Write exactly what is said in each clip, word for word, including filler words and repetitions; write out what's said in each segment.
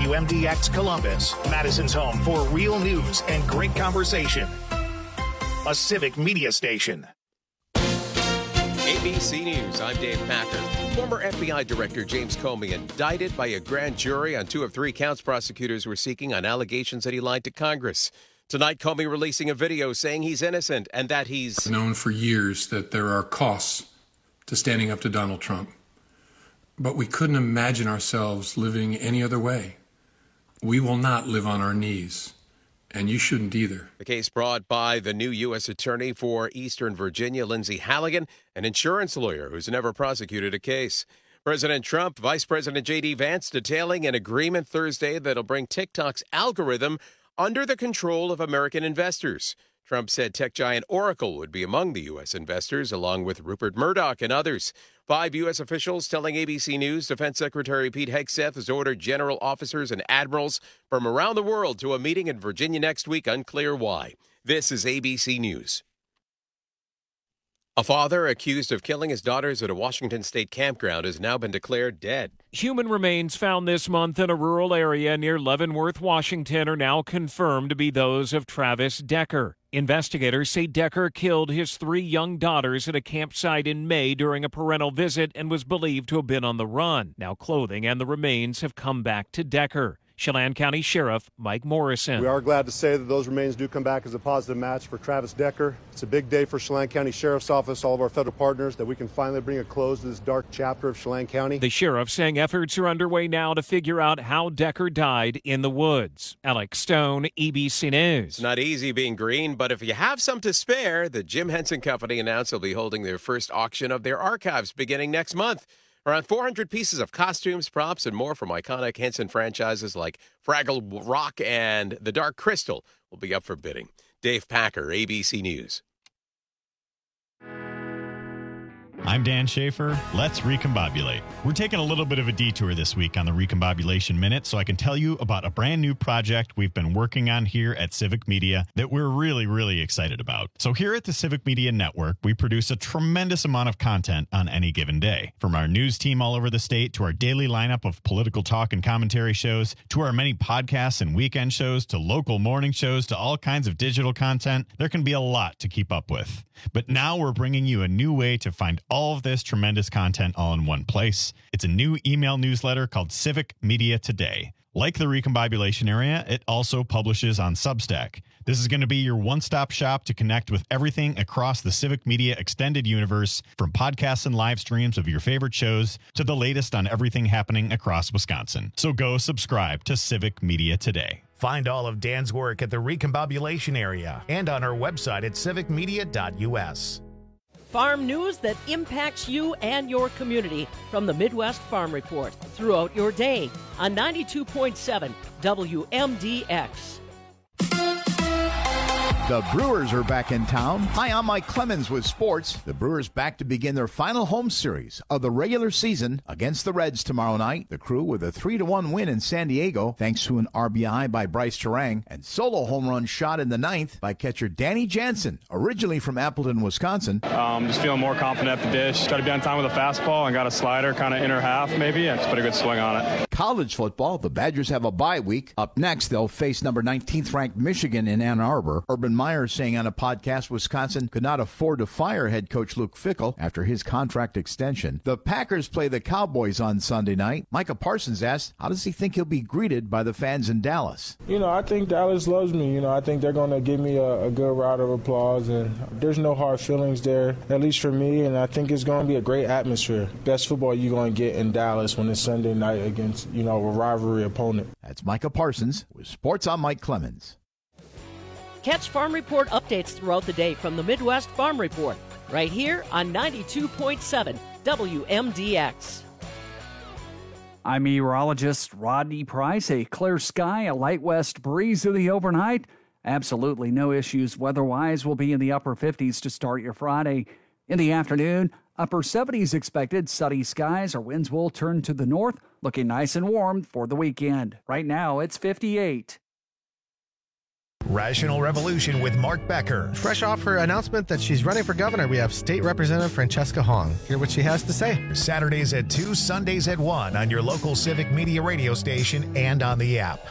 W M D X Columbus, Madison's home for real news and great conversation. A civic media station. A B C News, I'm Dave Packer. Former F B I Director James Comey indicted by a grand jury on two of three counts prosecutors were seeking on allegations that he lied to Congress. Tonight, Comey releasing a video saying he's innocent and that he's known for years that there are costs to standing up to Donald Trump. But we couldn't imagine ourselves living any other way. We will not live on our knees. And you shouldn't either. The case brought by the new U S Attorney for Eastern Virginia, Lindsay Halligan, an insurance lawyer who's never prosecuted a case. President Trump, Vice President J D Vance detailing an agreement Thursday that'll bring TikTok's algorithm under the control of American investors. Trump said tech giant Oracle would be among the U S investors, along with Rupert Murdoch and others. Five U S officials telling A B C News Defense Secretary Pete Hegseth has ordered general officers and admirals from around the world to a meeting in Virginia next week. Unclear why. This is A B C News. A father accused of killing his daughters at a Washington state campground has now been declared dead. Human remains found this month in a rural area near Leavenworth, Washington, are now confirmed to be those of Travis Decker. Investigators say Decker killed his three young daughters at a campsite in May during a parental visit and was believed to have been on the run. Now clothing and the remains have come back to Decker. Chelan County Sheriff Mike Morrison. We are glad to say that those remains do come back as a positive match for Travis Decker. It's a big day for Chelan County Sheriff's Office, all of our federal partners, that we can finally bring a close to this dark chapter of Chelan County. The sheriff saying efforts are underway now to figure out how Decker died in the woods. Alex Stone, A B C News. It's not easy being green, but if you have some to spare, the Jim Henson Company announced they'll be holding their first auction of their archives beginning next month. Around four hundred pieces of costumes, props, and more from iconic Henson franchises like Fraggle Rock and The Dark Crystal will be up for bidding. Dave Packer, A B C News. I'm Dan Schaefer. Let's recombobulate. We're taking a little bit of a detour this week on the Recombobulation Minute so I can tell you about a brand new project we've been working on here at Civic Media that we're really, really excited about. So here at the Civic Media Network, we produce a tremendous amount of content on any given day. From our news team all over the state to our daily lineup of political talk and commentary shows to our many podcasts and weekend shows to local morning shows to all kinds of digital content, there can be a lot to keep up with. But now we're bringing you a new way to find all of this tremendous content all in one place. It's a new email newsletter called Civic Media Today. Like the Recombobulation Area, it also publishes on Substack. This is going to be your one-stop shop to connect with everything across the Civic Media extended universe, from podcasts and live streams of your favorite shows to the latest on everything happening across Wisconsin. So go subscribe to Civic Media Today. Find all of Dan's work at the Recombobulation Area and on our website at civic media dot u s. Farm news that impacts you and your community from the Midwest Farm Report throughout your day on ninety-two point seven W M D X. The Brewers are back in town. Hi, I'm Mike Clemens with sports. The Brewers back to begin their final home series of the regular season against the Reds tomorrow night. The Crew with a three to one win in San Diego thanks to an R B I by Bryce Terang and solo home run shot in the ninth by catcher Danny Jansen, originally from Appleton, Wisconsin. Um, just feeling more confident at the dish. Try to be on time with a fastball and got a slider kind of inner half maybe and just put a good swing on it. College football, the Badgers have a bye week. Up next, they'll face number nineteenth ranked Michigan in Ann Arbor. Urban Meyer saying on a podcast Wisconsin could not afford to fire head coach Luke Fickell after his contract extension. The Packers play the Cowboys on Sunday night. Micah Parsons asked, how does he think he'll be greeted by the fans in Dallas? You know, I think Dallas loves me. You know, I think they're going to give me a, a good round of applause, and there's no hard feelings there, at least for me, and I think it's going to be a great atmosphere. Best football you're going to get in Dallas when it's Sunday night against, you know, a rivalry opponent. That's Micah Parsons with Sports on Mike Clemens. Catch Farm Report updates throughout the day from the Midwest Farm Report, right here on ninety-two point seven W M D X. I'm meteorologist Rodney Price. A clear sky, a light west breeze through the overnight. Absolutely no issues weather-wise. We'll be in the upper fifties to start your Friday. In the afternoon, upper seventies expected. Sunny skies. Our winds will turn to the north, looking nice and warm for the weekend. Right now, it's fifty-eight. Rational Revolution with Mark Becker. Fresh off her announcement that she's running for governor, we have State Representative Francesca Hong. Hear what she has to say. Saturdays at two, Sundays at one on your local Civic Media radio station and on the app.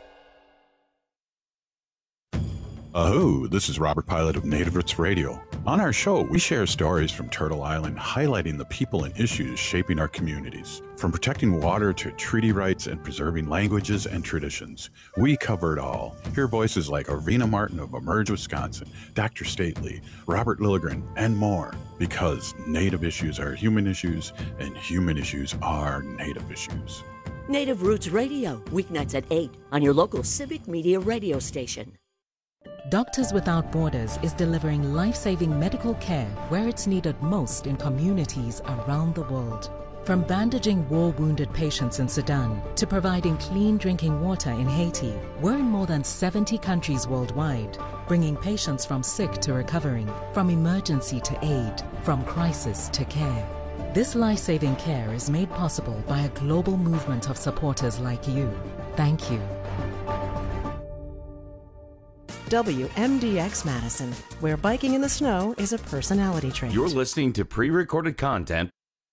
Aho, this is Robert Pilot of Native Roots Radio. On our show, we share stories from Turtle Island highlighting the people and issues shaping our communities. From protecting water to treaty rights and preserving languages and traditions, we cover it all. Hear voices like Arvina Martin of Emerge, Wisconsin, Doctor Stately, Robert Lilligren, and more. Because Native issues are human issues, and human issues are Native issues. Native Roots Radio, weeknights at eight on your local Civic Media radio station. Doctors Without Borders is delivering life-saving medical care where it's needed most in communities around the world. From bandaging war-wounded patients in Sudan to providing clean drinking water in Haiti, we're in more than seventy countries worldwide, bringing patients from sick to recovering, from emergency to aid, from crisis to care. This life-saving care is made possible by a global movement of supporters like you. Thank you. W M D X Madison, where biking in the snow is a personality trait. You're listening to pre-recorded content.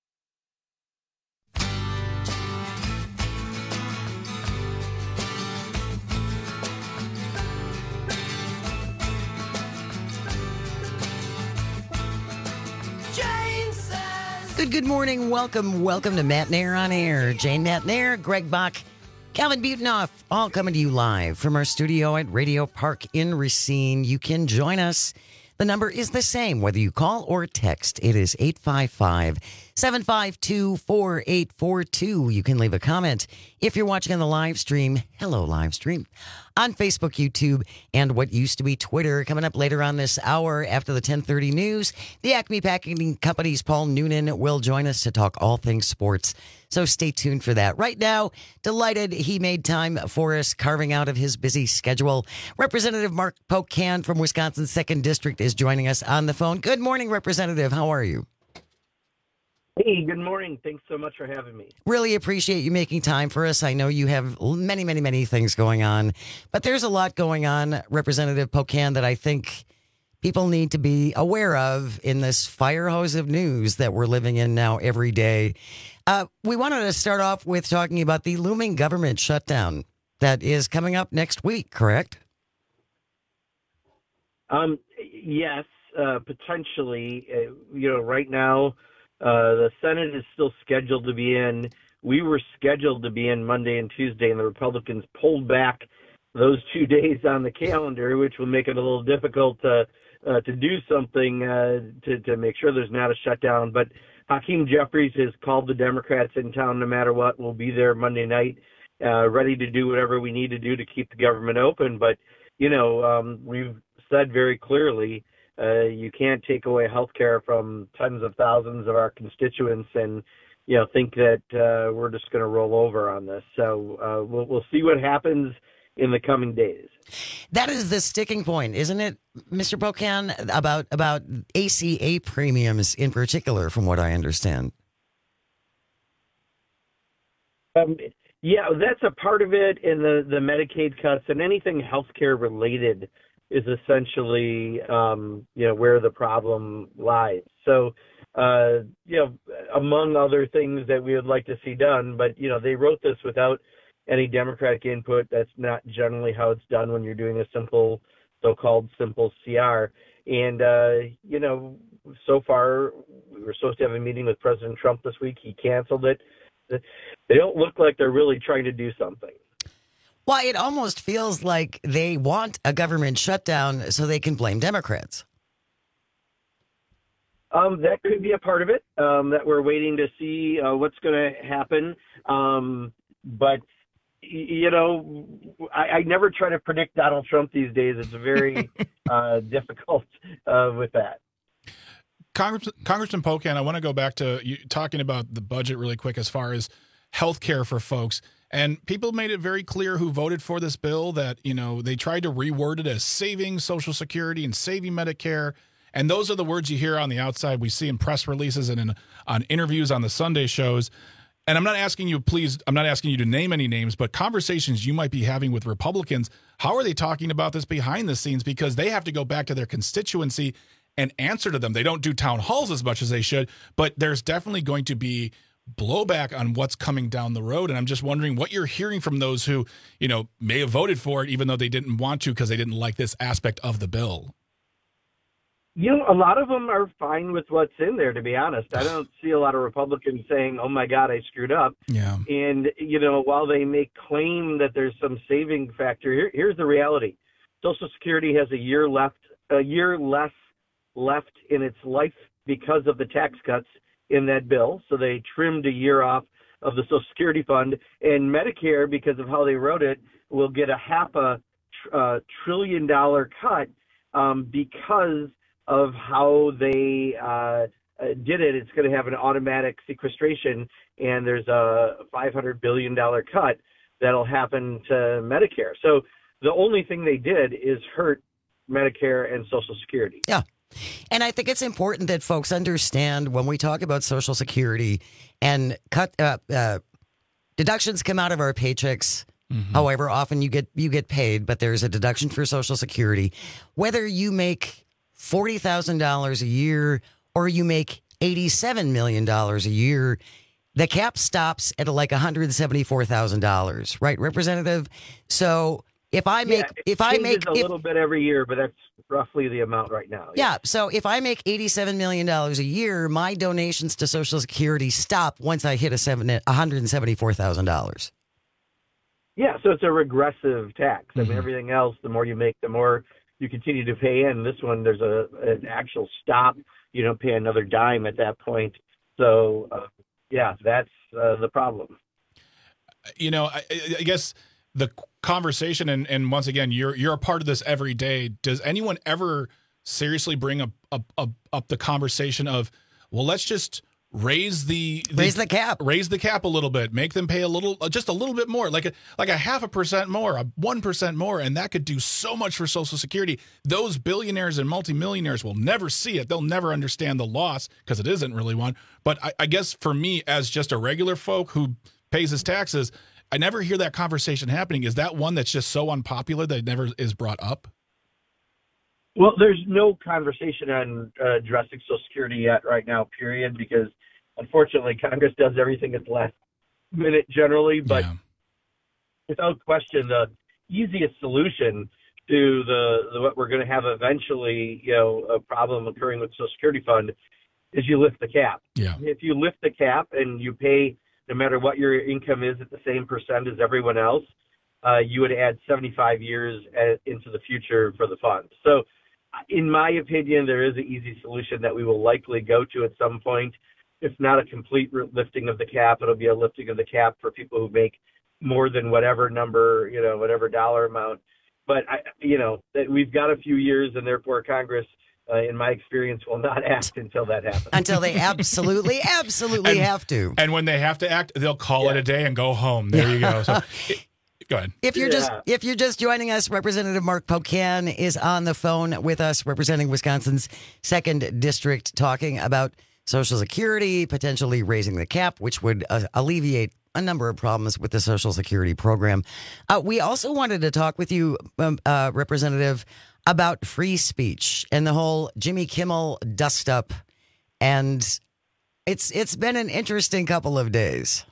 Good, good morning. Welcome, welcome to Matt Nair on Air. Jane Matt Nair, Greg Bach, Calvin Butenoff, all coming to you live from our studio at Radio Park in Racine. You can join us. The number is the same, whether you call or text. It is eight five five, seven five two, four eight four two. You can leave a comment if you're watching on the live stream. Hello, live stream. On Facebook, YouTube, and what used to be Twitter. Coming up later on this hour after the ten thirty news, the Acme Packaging Company's Paul Noonan will join us to talk all things sports. So stay tuned for that. Right now, delighted he made time for us, carving out of his busy schedule. Representative Mark Pocan from Wisconsin's second District is joining us on the phone. Good morning, Representative. How are you? Hey, good morning. Thanks so much for having me. Really appreciate you making time for us. I know you have many, many, many things going on, but there's a lot going on, Representative Pocan, that I think people need to be aware of in this fire hose of news that we're living in now every day. Uh, we wanted to start off with talking about the looming government shutdown that is coming up next week, correct? Um, yes, uh, potentially. Uh, you know, right now, uh, the Senate is still scheduled to be in. We were scheduled to be in Monday and Tuesday, and the Republicans pulled back those two days on the calendar, which will make it a little difficult to, uh, to do something uh, to, to make sure there's not a shutdown. But Hakeem Jeffries has called the Democrats in town no matter what. We'll be there Monday night, uh, ready to do whatever we need to do to keep the government open. But, you know, um, we've said very clearly, uh, you can't take away health care from tens of thousands of our constituents and, you know, think that uh, we're just going to roll over on this. So uh, we'll, we'll see what happens in the coming days. That is the sticking point, isn't it, Mister Pocan, about about A C A premiums in particular, from what I understand? Um, yeah, that's a part of it, and the, the Medicaid cuts and anything healthcare related is essentially, um, you know, where the problem lies. So, uh, you know, among other things that we would like to see done, but, you know, they wrote this without any Democratic input. That's not generally how it's done when you're doing a simple, so-called simple C R. And, uh, you know, so far, we were supposed to have a meeting with President Trump this week. He canceled it. They don't look like they're really trying to do something. Why, it almost feels like they want a government shutdown so they can blame Democrats. Um, that could be a part of it, um, that we're waiting to see uh, what's going to happen. Um, but, you know, I, I never try to predict Donald Trump these days. It's very uh, difficult uh, with that. Congress, Congressman Pocan, I want to go back to you talking about the budget really quick as far as health care for folks. And people made it very clear who voted for this bill that, you know, they tried to reword it as saving Social Security and saving Medicare. And those are the words you hear on the outside. We see in press releases and in, on interviews on the Sunday shows. And I'm not asking you, please, I'm not asking you to name any names, but conversations you might be having with Republicans, how are they talking about this behind the scenes? Because they have to go back to their constituency and answer to them. They don't do town halls as much as they should, but there's definitely going to be blowback on what's coming down the road. And I'm just wondering what you're hearing from those who, you know, may have voted for it, even though they didn't want to because they didn't like this aspect of the bill. You know, a lot of them are fine with what's in there, to be honest. I don't see a lot of Republicans saying, oh, my God, I screwed up. Yeah. And, you know, while they may claim that there's some saving factor, here, here's the reality. Social Security has a year left, a year less left in its life because of the tax cuts in that bill. So they trimmed a year off of the Social Security fund. And Medicare, because of how they wrote it, will get a half a tr- uh, trillion dollar cut um, because of how they uh, did it. It's going to have an automatic sequestration, and there's a five hundred billion dollars cut that'll happen to Medicare. So the only thing they did is hurt Medicare and Social Security. Yeah. And I think it's important that folks understand when we talk about Social Security and cut uh, uh, deductions come out of our paychecks. Mm-hmm. However often you get you get paid, but there's a deduction for Social Security. Whether you make forty thousand dollars a year or you make eighty-seven million dollars a year, the cap stops at like one hundred seventy-four thousand dollars, right, Representative? So if I make, yeah, if I make a if, little bit every year, but that's roughly the amount right now. Yeah. yeah. So if I make eighty-seven million dollars a year, my donations to Social Security stop once I hit a seven, one hundred seventy-four thousand dollars. Yeah. So it's a regressive tax. I Mm-hmm. mean, everything else, the more you make, the more you continue to pay in. This one, there's a an actual stop. You don't pay another dime at that point. So, uh, yeah, that's uh, the problem. You know, I, I guess the conversation, and, and once again, you're you're a part of this every day. Does anyone ever seriously bring up up, up, up the conversation of, well, let's just raise the, the raise the cap, raise the cap a little bit, make them pay a little, just a little bit more, like a like a half a percent more, a one percent more, and that could do so much for Social Security. Those billionaires and multimillionaires will never see it; they'll never understand the loss because it isn't really one. But I, I guess for me, as just a regular folk who pays his taxes, I never hear that conversation happening. Is that one that's just so unpopular that it never is brought up? Well, there's no conversation on uh, addressing Social Security yet right now, period, because unfortunately Congress does everything at the last minute generally. But yeah. Without question, the easiest solution to the, the what we're going to have eventually, you know, a problem occurring with Social Security fund is you lift the cap. Yeah. If you lift the cap and you pay no matter what your income is at the same percent as everyone else, uh, you would add seventy-five years at, into the future for the fund. So in my opinion, there is an easy solution that we will likely go to at some point. If not a complete lifting of the cap, it'll be a lifting of the cap for people who make more than whatever number, you know, whatever dollar amount. But, I, you know, we've got a few years, and therefore Congress, uh, in my experience, will not act until that happens. Until they absolutely, absolutely and, have to. And when they have to act, they'll call yeah. it a day and go home. There you go. So, it, go ahead. If you're yeah. just if you're just joining us, Representative Mark Pocan is on the phone with us, representing Wisconsin's second district, talking about Social Security, potentially raising the cap, which would uh, alleviate a number of problems with the Social Security program. Uh, we also wanted to talk with you, um, uh, Representative, about free speech and the whole Jimmy Kimmel dust up. And it's it's been an interesting couple of days.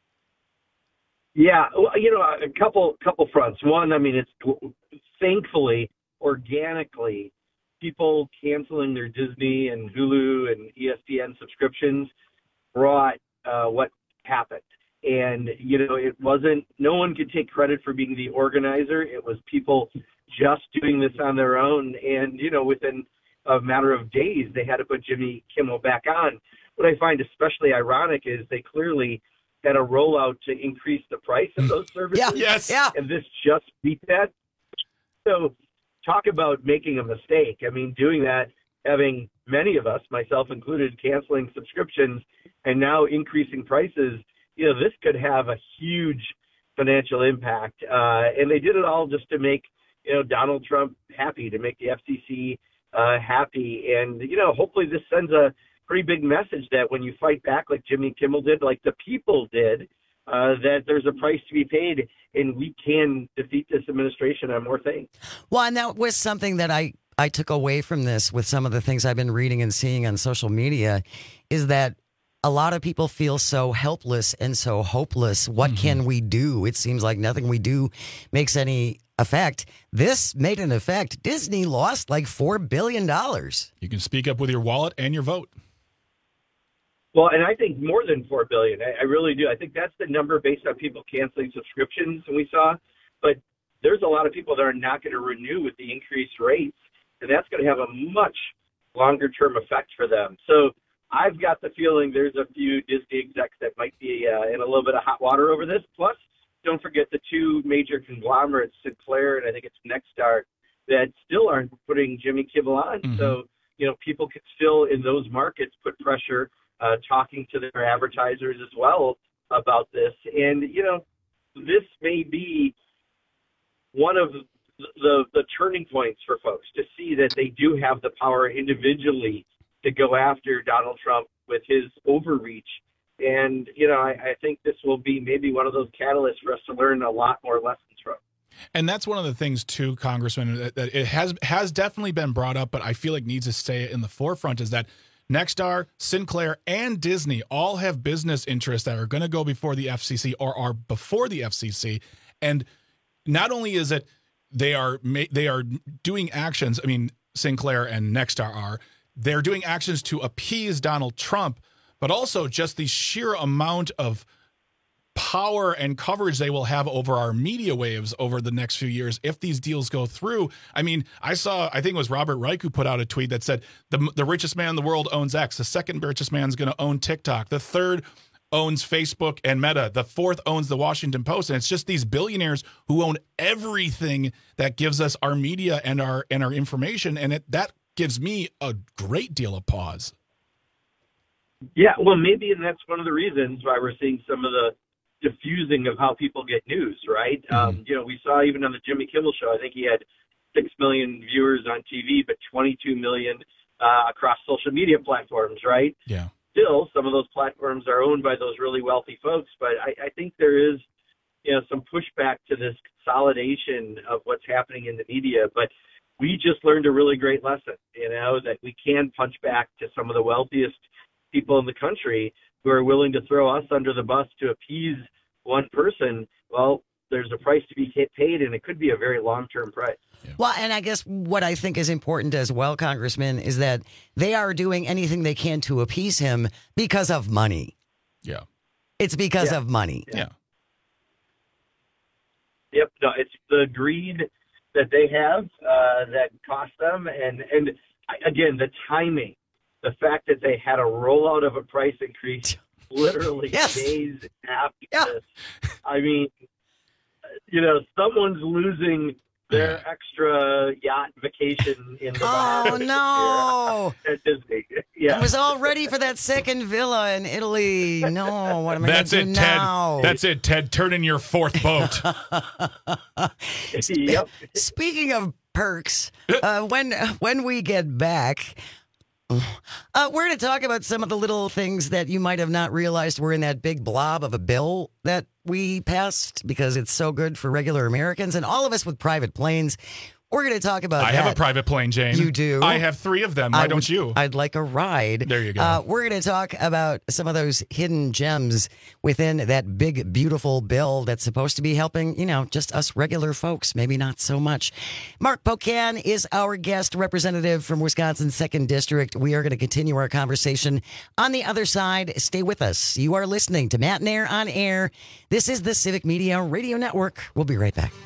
Yeah, well, you know, a couple couple fronts. One, I mean, it's thankfully, organically, people canceling their Disney and Hulu and E S P N subscriptions brought uh, what happened. And, you know, it wasn't, no one could take credit for being the organizer. It was people just doing this on their own. And, you know, within a matter of days, they had to put Jimmy Kimmel back on. What I find especially ironic is they clearly had a rollout to increase the price of those services. Yeah, yes. Yeah. And this just beat that. So talk about making a mistake. I mean, doing that, having many of us, myself included, canceling subscriptions and now increasing prices, you know, this could have a huge financial impact. Uh, and they did it all just to make, you know, Donald Trump happy, to make the F C C uh, happy. And, you know, hopefully this sends a pretty big message that when you fight back like Jimmy Kimmel did, like the people did, uh, that there's a price to be paid, and we can defeat this administration on more things. Well, and that was something that I, I took away from this with some of the things I've been reading and seeing on social media, is that a lot of people feel so helpless and so hopeless. What mm-hmm. can we do? It seems like nothing we do makes any effect. This made an effect. Disney lost like four billion dollars. You can speak up with your wallet and your vote. Well, and I think more than four billion dollars. I, I really do. I think that's the number based on people canceling subscriptions we saw. But there's a lot of people that are not going to renew with the increased rates, and that's going to have a much longer-term effect for them. So I've got the feeling there's a few Disney execs that might be uh, in a little bit of hot water over this. Plus, don't forget the two major conglomerates, Sinclair and I think it's Nexstar, that still aren't putting Jimmy Kimmel on. Mm-hmm. So, you know, people could still in those markets put pressure, uh, talking to their advertisers as well about this. And, you know, this may be one of the, the, the turning points for folks to see that they do have the power individually to go after Donald Trump with his overreach. And, you know, I, I think this will be maybe one of those catalysts for us to learn a lot more lessons from. And that's one of the things, too, Congressman, that, that it has has definitely been brought up, but I feel like needs to stay in the forefront, is that Nexstar, Sinclair, and Disney all have business interests that are going to go before the F C C or are before the F C C. And not only is it they are they are doing actions, I mean, Sinclair and Nexstar are, they're doing actions to appease Donald Trump, but also just the sheer amount of power and coverage they will have over our media waves over the next few years if these deals go through. I mean, I saw, I think it was Robert Reich who put out a tweet that said the, the richest man in the world owns X. The second richest man is going to own TikTok. The third owns Facebook and Meta. The fourth owns the Washington Post. And it's just these billionaires who own everything that gives us our media and our and our information. And it, that gives me a great deal of pause. Yeah, well, maybe, and that's one of the reasons why we're seeing some of the diffusing of how people get news, right? Mm-hmm. Um, you know, we saw even on the Jimmy Kimmel show, I think he had six million viewers on T V, but twenty-two million uh, across social media platforms, right? Yeah. Still, some of those platforms are owned by those really wealthy folks, but I, I think there is, you know, some pushback to this consolidation of what's happening in the media, but we just learned a really great lesson, you know, that we can punch back to some of the wealthiest people in the country who are willing to throw us under the bus to appease one person. Well, there's a price to be paid, and it could be a very long-term price. Yeah. Well, and I guess what I think is important as well, Congressman, is that they are doing anything they can to appease him because of money. Yeah. It's because yeah. of money. Yeah. Yep. No, it's the greed that they have uh, that cost them. And, and again, the timing, the fact that they had a rollout of a price increase literally yes. days after yeah. this. I mean, you know, someone's losing their extra yacht vacation in the Oh, no. at Disney. Yeah. I was all ready for that second villa in Italy. No, what am I going to do it, now? Ted. That's it, Ted. Turn in your fourth boat. Yep. Speaking of perks, uh, when when we get back, uh, we're going to talk about some of the little things that you might have not realized were in that big blob of a bill that we passed because it's so good for regular Americans and all of us with private planes. We're going to talk about I that. have a private plane, Jane. You do? I have three of them. Why I don't would, you? I'd like a ride. There you go. Uh, we're going to talk about some of those hidden gems within that big, beautiful bill that's supposed to be helping, you know, just us regular folks. Maybe not so much. Mark Pocan is our guest representative from Wisconsin's second District. We are going to continue our conversation on the other side. Stay with us. You are listening to Matt and Air on Air. This is the Civic Media Radio Network. We'll be right back.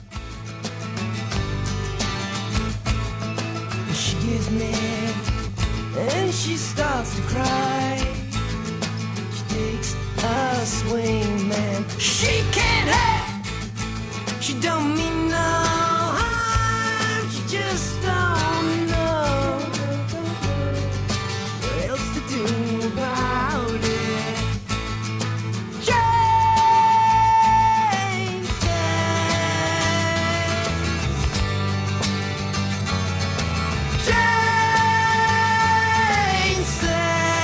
She gives me, and she starts to cry. She takes a swing, man. She can't help. She don't mean no harm. She just don't know what else to do about it. Jane said,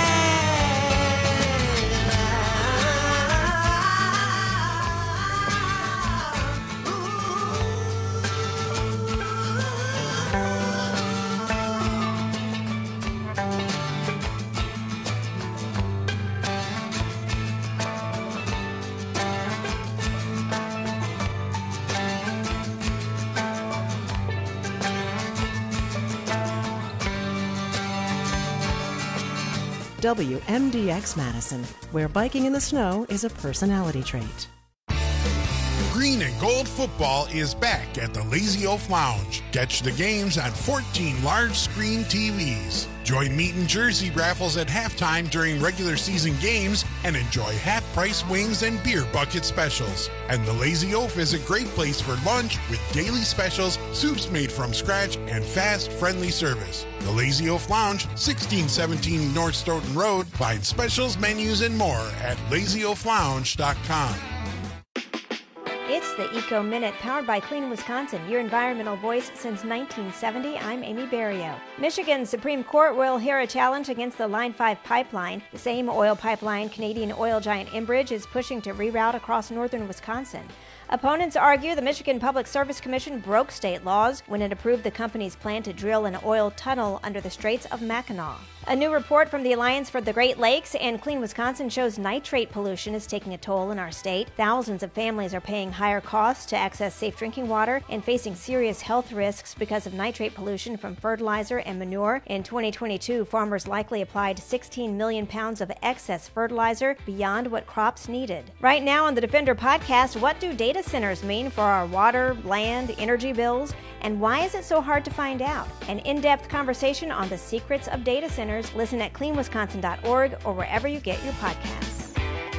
W M D X Madison, where biking in the snow is a personality trait. Green and Gold football is back at the Lazy Oaf Lounge. Catch the games on fourteen large-screen T Vs. Join meat and jersey raffles at halftime during regular season games and enjoy half-price wings and beer bucket specials. And the Lazy Oaf is a great place for lunch with daily specials, soups made from scratch, and fast, friendly service. The Lazy Oaf Lounge, sixteen seventeen North Stoughton Road. Find specials, menus, and more at lazy oaf lounge dot com. It's the Eco Minute, powered by Clean Wisconsin, your environmental voice since nineteen seventy. I'm Amy Barrio. Michigan's Supreme Court will hear a challenge against the Line five pipeline. The same oil pipeline Canadian oil giant Enbridge is pushing to reroute across northern Wisconsin. Opponents argue the Michigan Public Service Commission broke state laws when it approved the company's plan to drill an oil tunnel under the Straits of Mackinac. A new report from the Alliance for the Great Lakes and Clean Wisconsin shows nitrate pollution is taking a toll in our state. Thousands of families are paying higher costs to access safe drinking water and facing serious health risks because of nitrate pollution from fertilizer and manure. In twenty twenty-two, farmers likely applied sixteen million pounds of excess fertilizer beyond what crops needed. Right now on the Defender podcast, what do data centers mean for our water, land, energy bills, and why is it so hard to find out? An in-depth conversation on the secrets of data centers. Listen at clean wisconsin dot org or wherever you get your podcasts.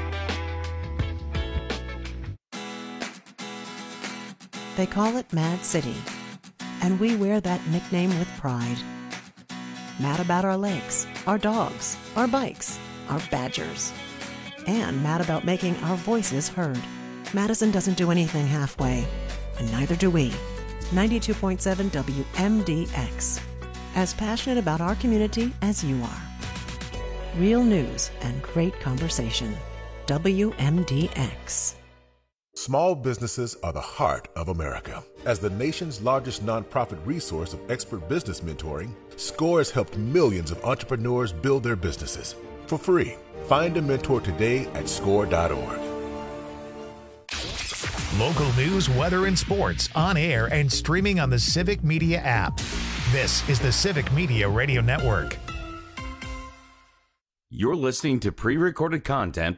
They call it Mad City, and we wear that nickname with pride. Mad about our lakes, our dogs, our bikes, our badgers, and mad about making our voices heard. Madison doesn't do anything halfway, and neither do we. ninety-two point seven W M D X. As passionate about our community as you are. Real news and great conversation. W M D X. Small businesses are the heart of America. As the nation's largest nonprofit resource of expert business mentoring, SCORE has helped millions of entrepreneurs build their businesses for free. Find a mentor today at score dot org. Local news, weather, and sports on air and streaming on the Civic Media app. This is the Civic Media Radio Network. You're listening to pre-recorded content.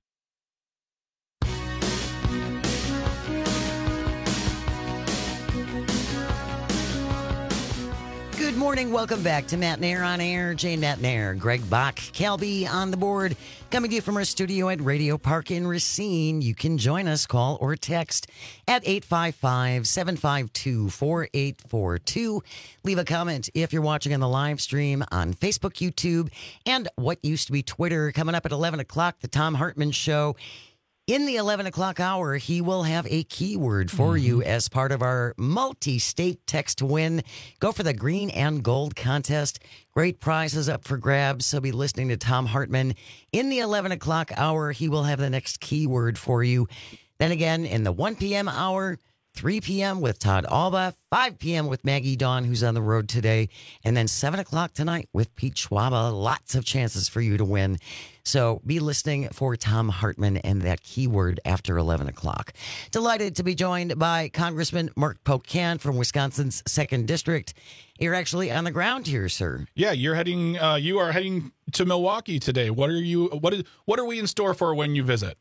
Good morning. Welcome back to Matt Nair on Air. Jane Matt Nair, Greg Bach, Calby on the board. Coming to you from our studio at Radio Park in Racine. You can join us, call or text at eight five five, seven five two, four eight four two. Leave a comment if you're watching on the live stream on Facebook, YouTube, and what used to be Twitter. Coming up at eleven o'clock, the Thom Hartmann Show. In the eleven o'clock hour, he will have a keyword for mm-hmm. you as part of our multi-state text to win. Go for the green and gold contest. Great prizes up for grabs. So be listening to Thom Hartmann. In the eleven o'clock hour, he will have the next keyword for you. Then again, in the one p.m. hour, three p.m. with Todd Alba, five p.m. with Maggie Dawn, who's on the road today, and then seven o'clock tonight with Pete Schwaba. Lots of chances for you to win. So be listening for Thom Hartmann and that keyword after eleven o'clock. Delighted to be joined by Congressman Mark Pocan from Wisconsin's second District. You're actually on the ground here, sir. Yeah, you're heading. Uh, you are heading to Milwaukee today. What are you? What is? What are we in store for when you visit?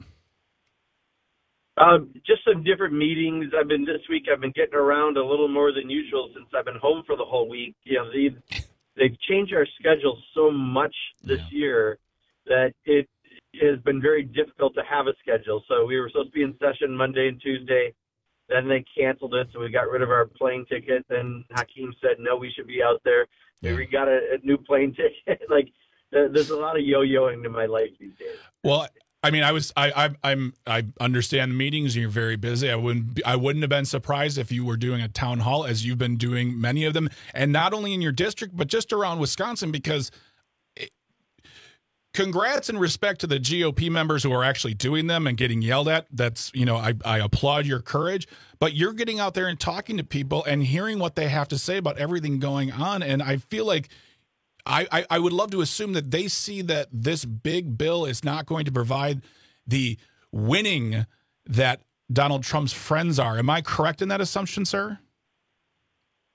Um, just some different meetings. I've been this week. I've been getting around a little more than usual since I've been home for the whole week. You know, they they've changed our schedule so much this yeah. year that it has been very difficult to have a schedule. So we were supposed to be in session Monday and Tuesday. Then they canceled it, so we got rid of our plane ticket. Then Hakeem said, no, we should be out there. Yeah. We got a, a new plane ticket. Like, uh, there's a lot of yo-yoing in my life these days. Well, I mean, I was, I, I, I'm, I understand meetings. And you're very busy. I wouldn't, be, I wouldn't have been surprised if you were doing a town hall, as you've been doing many of them, and not only in your district, but just around Wisconsin. Because, it, congrats and respect to the G O P members who are actually doing them and getting yelled at. That's, you know, I, I applaud your courage. But you're getting out there and talking to people and hearing what they have to say about everything going on, and I feel like. I, I, I would love to assume that they see that this big bill is not going to provide the winning that Donald Trump's friends are. Am I correct in that assumption, sir?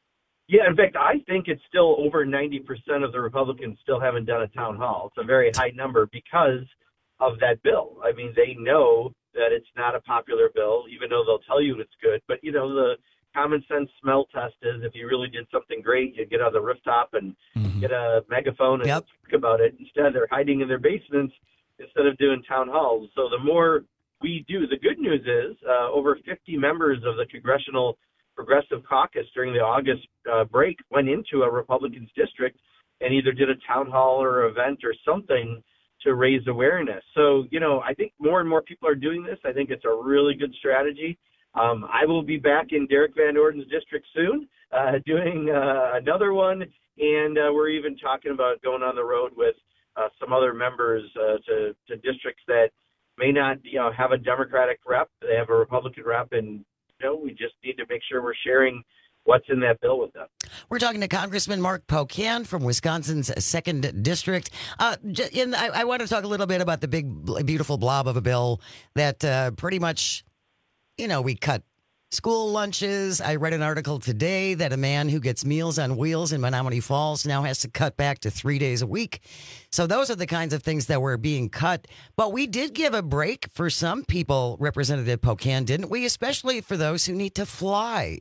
Yeah, in fact, I think it's still over ninety percent of the Republicans still haven't done a town hall. It's a very high number because of that bill. I mean, they know that it's not a popular bill, even though they'll tell you it's good. But, you know, the common sense smell test is if you really did something great, you'd get on the rooftop and mm-hmm. get a megaphone and yep. talk about it. Instead, they're hiding in their basements instead of doing town halls. So the more we do, the good news is uh, over fifty members of the Congressional Progressive Caucus during the August uh, break went into a Republican's district and either did a town hall or event or something to raise awareness. So, you know, I think more and more people are doing this. I think it's a really good strategy. Um, I will be back in Derek Van Orden's district soon, uh, doing uh, another one, and uh, we're even talking about going on the road with uh, some other members uh, to, to districts that may not, you know, have a Democratic rep. They have a Republican rep, and you know, we just need to make sure we're sharing what's in that bill with them. We're talking to Congressman Mark Pocan from Wisconsin's second District. Uh, in, I, I want to talk a little bit about the big, beautiful blob of a bill that uh, pretty much, you know, we cut school lunches. I read an article today that a man who gets Meals on Wheels in Menomonee Falls now has to cut back to three days a week. So those are the kinds of things that were being cut. But we did give a break for some people, Representative Pocan, didn't we? Especially for those who need to fly.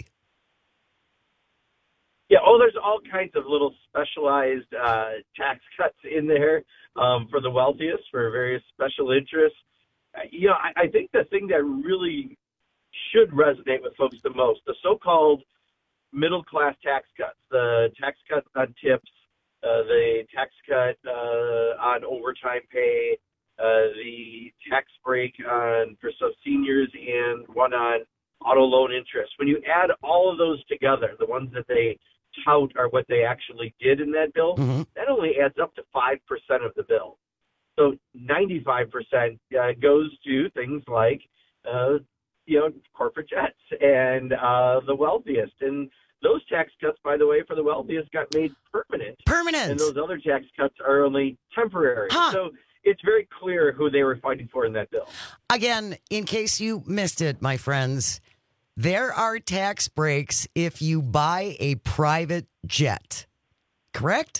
Yeah, oh, there's all kinds of little specialized uh, tax cuts in there um, for the wealthiest, for various special interests. Uh, you know, I, I think the thing that really should resonate with folks the most, the so-called middle-class tax cuts, the tax cut on tips, uh, the tax cut uh, on overtime pay, uh, the tax break on for some seniors, and one on auto loan interest. When you add all of those together, the ones that they tout are what they actually did in that bill, mm-hmm. that only adds up to five percent of the bill. So ninety-five percent uh, goes to things like, uh, you know, corporate jets and uh, the wealthiest. And those tax cuts, by the way, for the wealthiest got made permanent. Permanent. And those other tax cuts are only temporary. Huh. So it's very clear who they were fighting for in that bill. Again, in case you missed it, my friends, there are tax breaks if you buy a private jet, correct?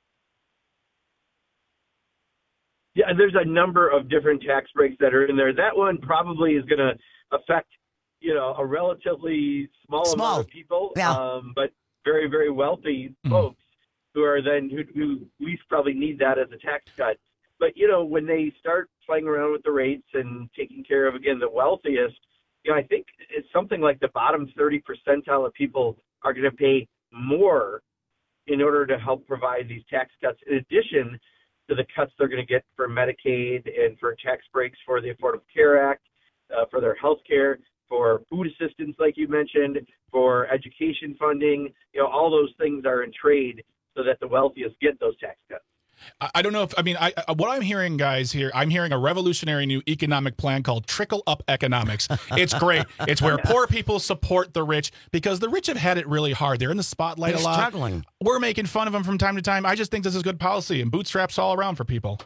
Yeah, there's a number of different tax breaks that are in there. That one probably is going to affect, you know, a relatively small, small. amount of people, yeah. um, but very, very wealthy mm. folks who are then, who, who least probably need that as a tax cut. But, you know, when they start playing around with the rates and taking care of, again, the wealthiest, you know, I think it's something like the bottom thirty percentile of people are going to pay more in order to help provide these tax cuts, in addition to the cuts they're going to get for Medicaid and for tax breaks for the Affordable Care Act, uh, for their health care, for food assistance, like you mentioned, for education funding. You know, all those things are in trade so that the wealthiest get those tax cuts. I don't know if, I mean, I, what I'm hearing, guys, here, I'm hearing a revolutionary new economic plan called trickle-up economics. It's great. It's where poor people support the rich because the rich have had it really hard. They're in the spotlight They're a lot. struggling. We're making fun of them from time to time. I just think this is good policy and bootstraps all around for people.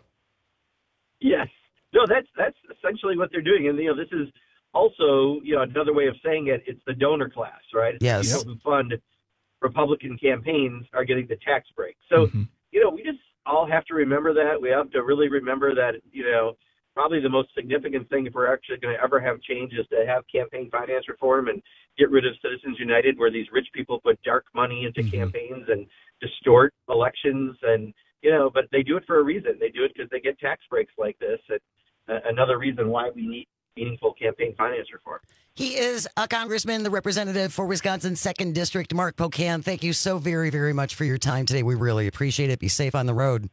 Yes. No, that's that's essentially what they're doing. And, you know, this is also, you know, another way of saying it, it's the donor class, right? It's yes. the people who fund Republican campaigns are getting the tax break. So, mm-hmm. you know, we just all have to remember that. We have to really remember that, you know, probably the most significant thing if we're actually going to ever have change is to have campaign finance reform and get rid of Citizens United, where these rich people put dark money into mm-hmm. campaigns and distort elections. And, you know, but they do it for a reason. They do it because they get tax breaks like this. And uh, another reason why we need meaningful campaign finance reform. He is a congressman, the representative for Wisconsin's second District, Mark Pocan. Thank you so very, very much for your time today. We really appreciate it. Be safe on the road.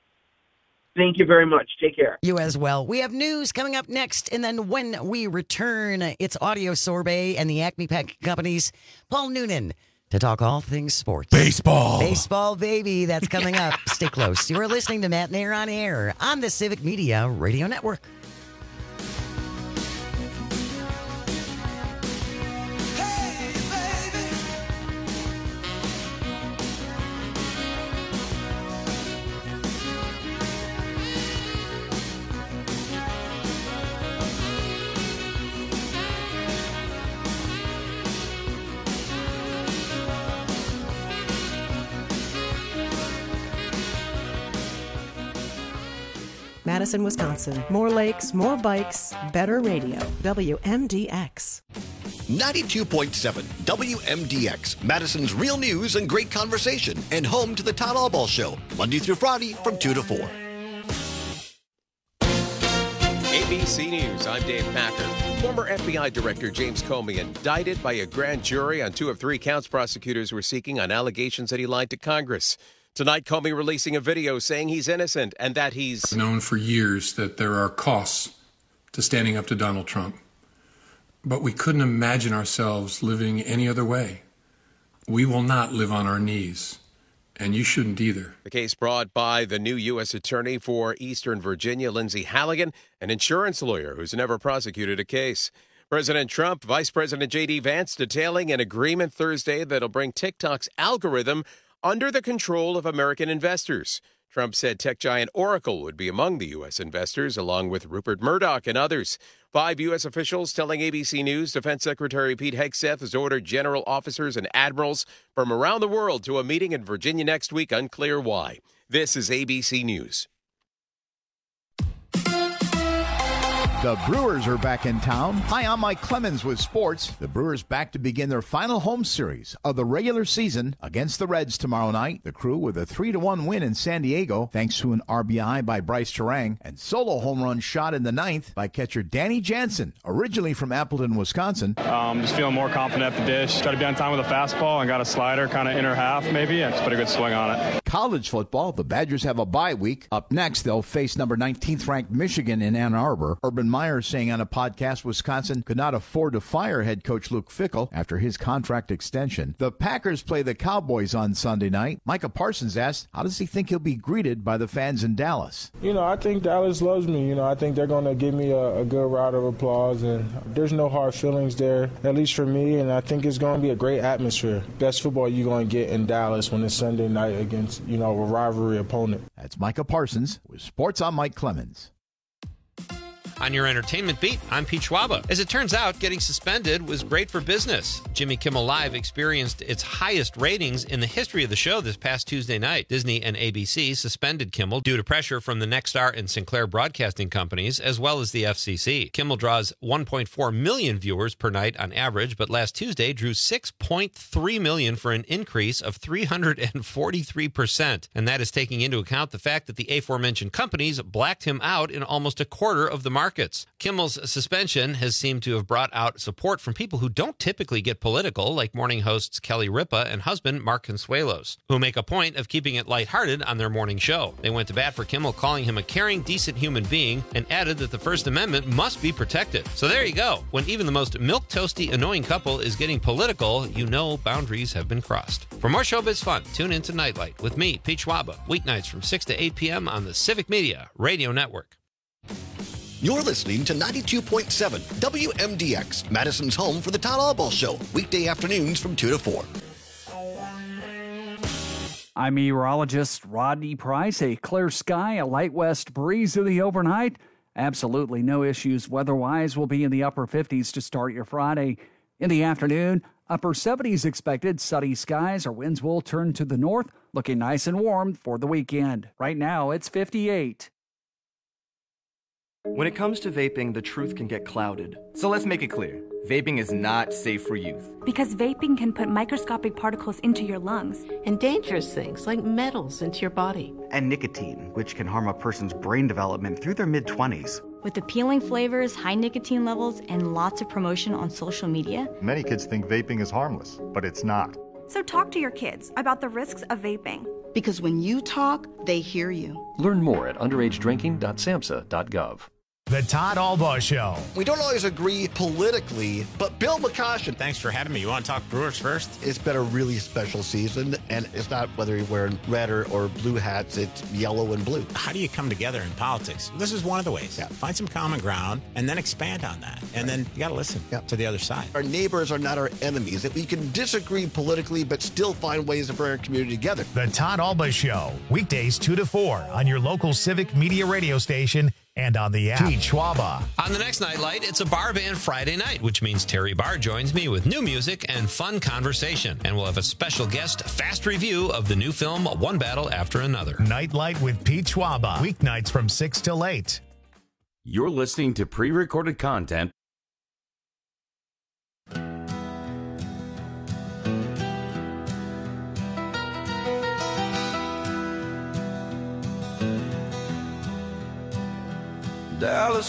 Thank you very much. Take care. You as well. We have news coming up next, and then when we return, it's Audio Sorbet and the Acme Pack Company's Paul Noonan to talk all things sports. Baseball. Baseball, baby. That's coming up. Stay close. You are listening to Matt Nair on Air on the Civic Media Radio Network. Madison, Wisconsin. More lakes, more bikes, better radio. W M D X. ninety-two point seven W M D X, Madison's real news and great conversation, and home to the Todd Albaugh Show, Monday through Friday from two to four. A B C News, I'm Dave Packer. Former F B I Director James Comey indicted by a grand jury on two of three counts prosecutors were seeking on allegations that he lied to Congress. Tonight, Comey releasing a video saying he's innocent and that he's known for years that there are costs to standing up to Donald Trump. But we couldn't imagine ourselves living any other way. We will not live on our knees. And you shouldn't either. The case brought by the new U S Attorney for Eastern Virginia, Lindsay Halligan, an insurance lawyer who's never prosecuted a case. President Trump, Vice President J D Vance detailing an agreement Thursday that'll bring TikTok's algorithm under the control of American investors. Trump said tech giant Oracle would be among the U S investors, along with Rupert Murdoch and others. Five U S officials telling A B C News Defense Secretary Pete Hegseth has ordered general officers and admirals from around the world to a meeting in Virginia next week. Unclear why. This is A B C News. The Brewers are back in town. Hi, I'm Mike Clemens with sports. The Brewers back to begin their final home series of the regular season against the Reds tomorrow night. The Crew with a three to one win in San Diego thanks to an R B I by Bryce Terang and solo home run shot in the ninth by catcher Danny Jansen, originally from Appleton, Wisconsin. Um, just feeling more confident at the dish. Tried to be on time with a fastball and got a slider, kind of inner half maybe, and just put a good swing on it. College football, the Badgers have a bye week. Up next, they'll face number nineteenth ranked Michigan in Ann Arbor. Urban Meyer saying on a podcast Wisconsin could not afford to fire head coach Luke Fickell after his contract extension. The Packers play the Cowboys on Sunday night. Micah Parsons asked, how does he think he'll be greeted by the fans in Dallas? You know, I think Dallas loves me. You know, I think they're going to give me a, a good round of applause, and there's no hard feelings there, at least for me, and I think it's going to be a great atmosphere. Best football you're going to get in Dallas when it's Sunday night against, you know, a rivalry opponent. That's Micah Parsons with Sports on Mike Clemens. On your entertainment beat, I'm Pete Schwaba. As it turns out, getting suspended was great for business. Jimmy Kimmel Live experienced its highest ratings in the history of the show this past Tuesday night. Disney and A B C suspended Kimmel due to pressure from the Nexstar and Sinclair broadcasting companies, as well as the F C C. Kimmel draws one point four million viewers per night on average, but last Tuesday drew six point three million for an increase of three hundred forty-three percent. And that is taking into account the fact that the aforementioned companies blacked him out in almost a quarter of the market. Markets. Kimmel's suspension has seemed to have brought out support from people who don't typically get political, like morning hosts Kelly Ripa and husband Mark Consuelos, who make a point of keeping it lighthearted on their morning show. They went to bat for Kimmel, calling him a caring, decent human being, and added that the First Amendment must be protected. So there you go. When even the most milquetoasty, annoying couple is getting political, you know boundaries have been crossed. For more showbiz fun, tune in to Nightlight with me, Pete Schwaba, weeknights from six to eight p.m. on the Civic Media Radio Network. You're listening to ninety-two point seven W M D X, Madison's home for the Todd Albaugh Show, weekday afternoons from two to four. I'm meteorologist Rodney Price. A clear sky, a light west breeze through the overnight. Absolutely no issues weather-wise. We'll be in the upper fifties to start your Friday. In the afternoon, upper seventies expected. Sunny skies. Our winds will turn to the north, looking nice and warm for the weekend. Right now, it's fifty-eight. When it comes to vaping, the truth can get clouded. So let's make it clear. Vaping is not safe for youth. Because vaping can put microscopic particles into your lungs. And dangerous things like metals into your body. And nicotine, which can harm a person's brain development through their mid-twenties. With appealing flavors, high nicotine levels, and lots of promotion on social media. Many kids think vaping is harmless, but it's not. So talk to your kids about the risks of vaping. Because when you talk, they hear you. Learn more at underage drinking dot samhsa dot gov. The Todd Albaugh Show. We don't always agree politically, but Bill McCoshen. Thanks for having me. You want to talk Brewers first? It's been a really special season, and it's not whether you're wearing red or, or blue hats, it's yellow and blue. How do you come together in politics? This is one of the ways. Yeah. Find some common ground and then expand on that. And right. then you got to listen yeah. to the other side. Our neighbors are not our enemies. That we can disagree politically, but still find ways to bring our community together. The Todd Albaugh Show, weekdays two to four on your local Civic Media radio station, And on the app, Pete Schwaba. On the next Nightlight, it's a bar band Friday night, which means Terry Barr joins me with new music and fun conversation. And we'll have a special guest fast review of the new film, One Battle After Another. Nightlight with Pete Schwaba. Weeknights from six till eight. You're listening to pre-recorded content. Dallas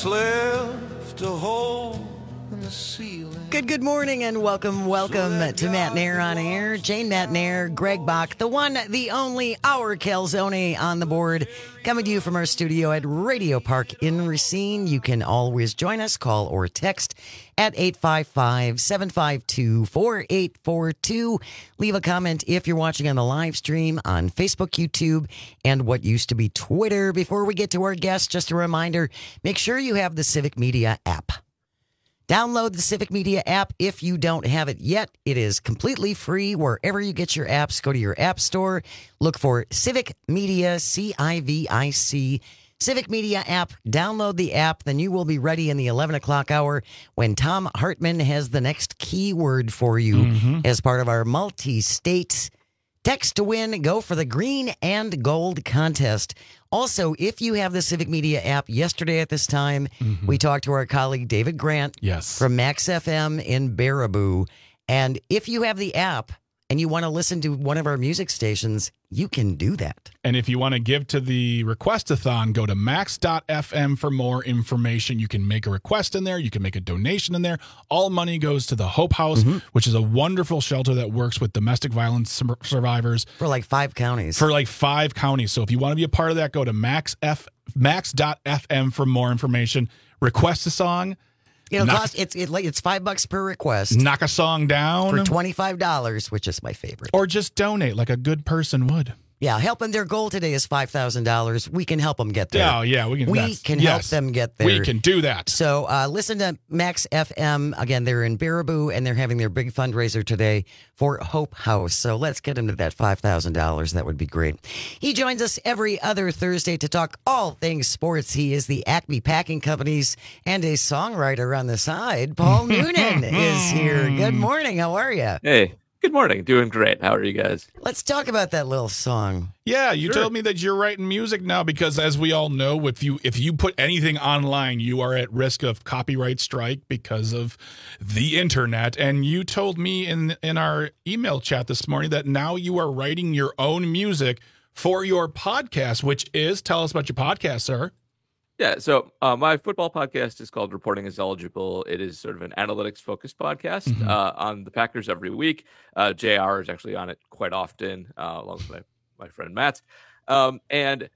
left a hole in the ceiling. Good, good morning and welcome, welcome to Matt Nair on Air. Jane Matt Nair, Greg Bach, the one, the only, our Calzone on the board. Coming to you from our studio at Radio Park in Racine. You can always join us, call or text at eight five five, seven five two, four eight four two. Leave a comment if you're watching on the live stream on Facebook, YouTube, and what used to be Twitter. Before we get to our guests, just a reminder, make sure you have the Civic Media app. Download the Civic Media app if you don't have it yet. It is completely free wherever you get your apps. Go to your app store, look for Civic Media, C I V I C, Civic Media app. Download the app, then you will be ready in the eleven o'clock hour when Tom Hartman has the next keyword for you mm-hmm. as part of our multi-state text to win. Go for the green and gold contest. Also, if you have the Civic Media app, yesterday at this time, mm-hmm. we talked to our colleague David Grant yes. from Max F M in Baraboo. And if you have the app and you want to listen to one of our music stations, you can do that. And if you want to give to the Request-a-thon, go to max dot f m for more information. You can make a request in there. You can make a donation in there. All money goes to the Hope House, mm-hmm. which is a wonderful shelter that works with domestic violence sur- survivors. For like five counties. For like five counties. So if you want to be a part of that, go to max f max dot f m for more information. Request a song. It'll knock, cost it's it, it's five bucks per request. Knock a song down for twenty-five dollars, which is my favorite. Or just donate like a good person would. Yeah, helping their goal today is five thousand dollars. We can help them get there. Oh, yeah, we can. We can yes, help them get there. We can do that. So uh, listen to Max F M. Again, they're in Baraboo, and they're having their big fundraiser today for Hope House. So let's get them to that five thousand dollars. That would be great. He joins us every other Thursday to talk all things sports. He is the Acme Packing Company's and a songwriter on the side. Paul Noonan is here. Good morning. How are you? Hey. Good morning. Doing great. How are you guys? Let's talk about that little song. Yeah, you sure. told me that you're writing music now because, as we all know, if you if you put anything online, you are at risk of copyright strike because of the internet. And you told me in in our email chat this morning that now you are writing your own music for your podcast, which is, tell us about your podcast, sir. Yeah, so uh, my football podcast is called Reporting is Eligible. It is sort of an analytics-focused podcast mm-hmm. uh, on the Packers every week. Uh, J R is actually on it quite often, uh, along with my, my friend Matt. Um, and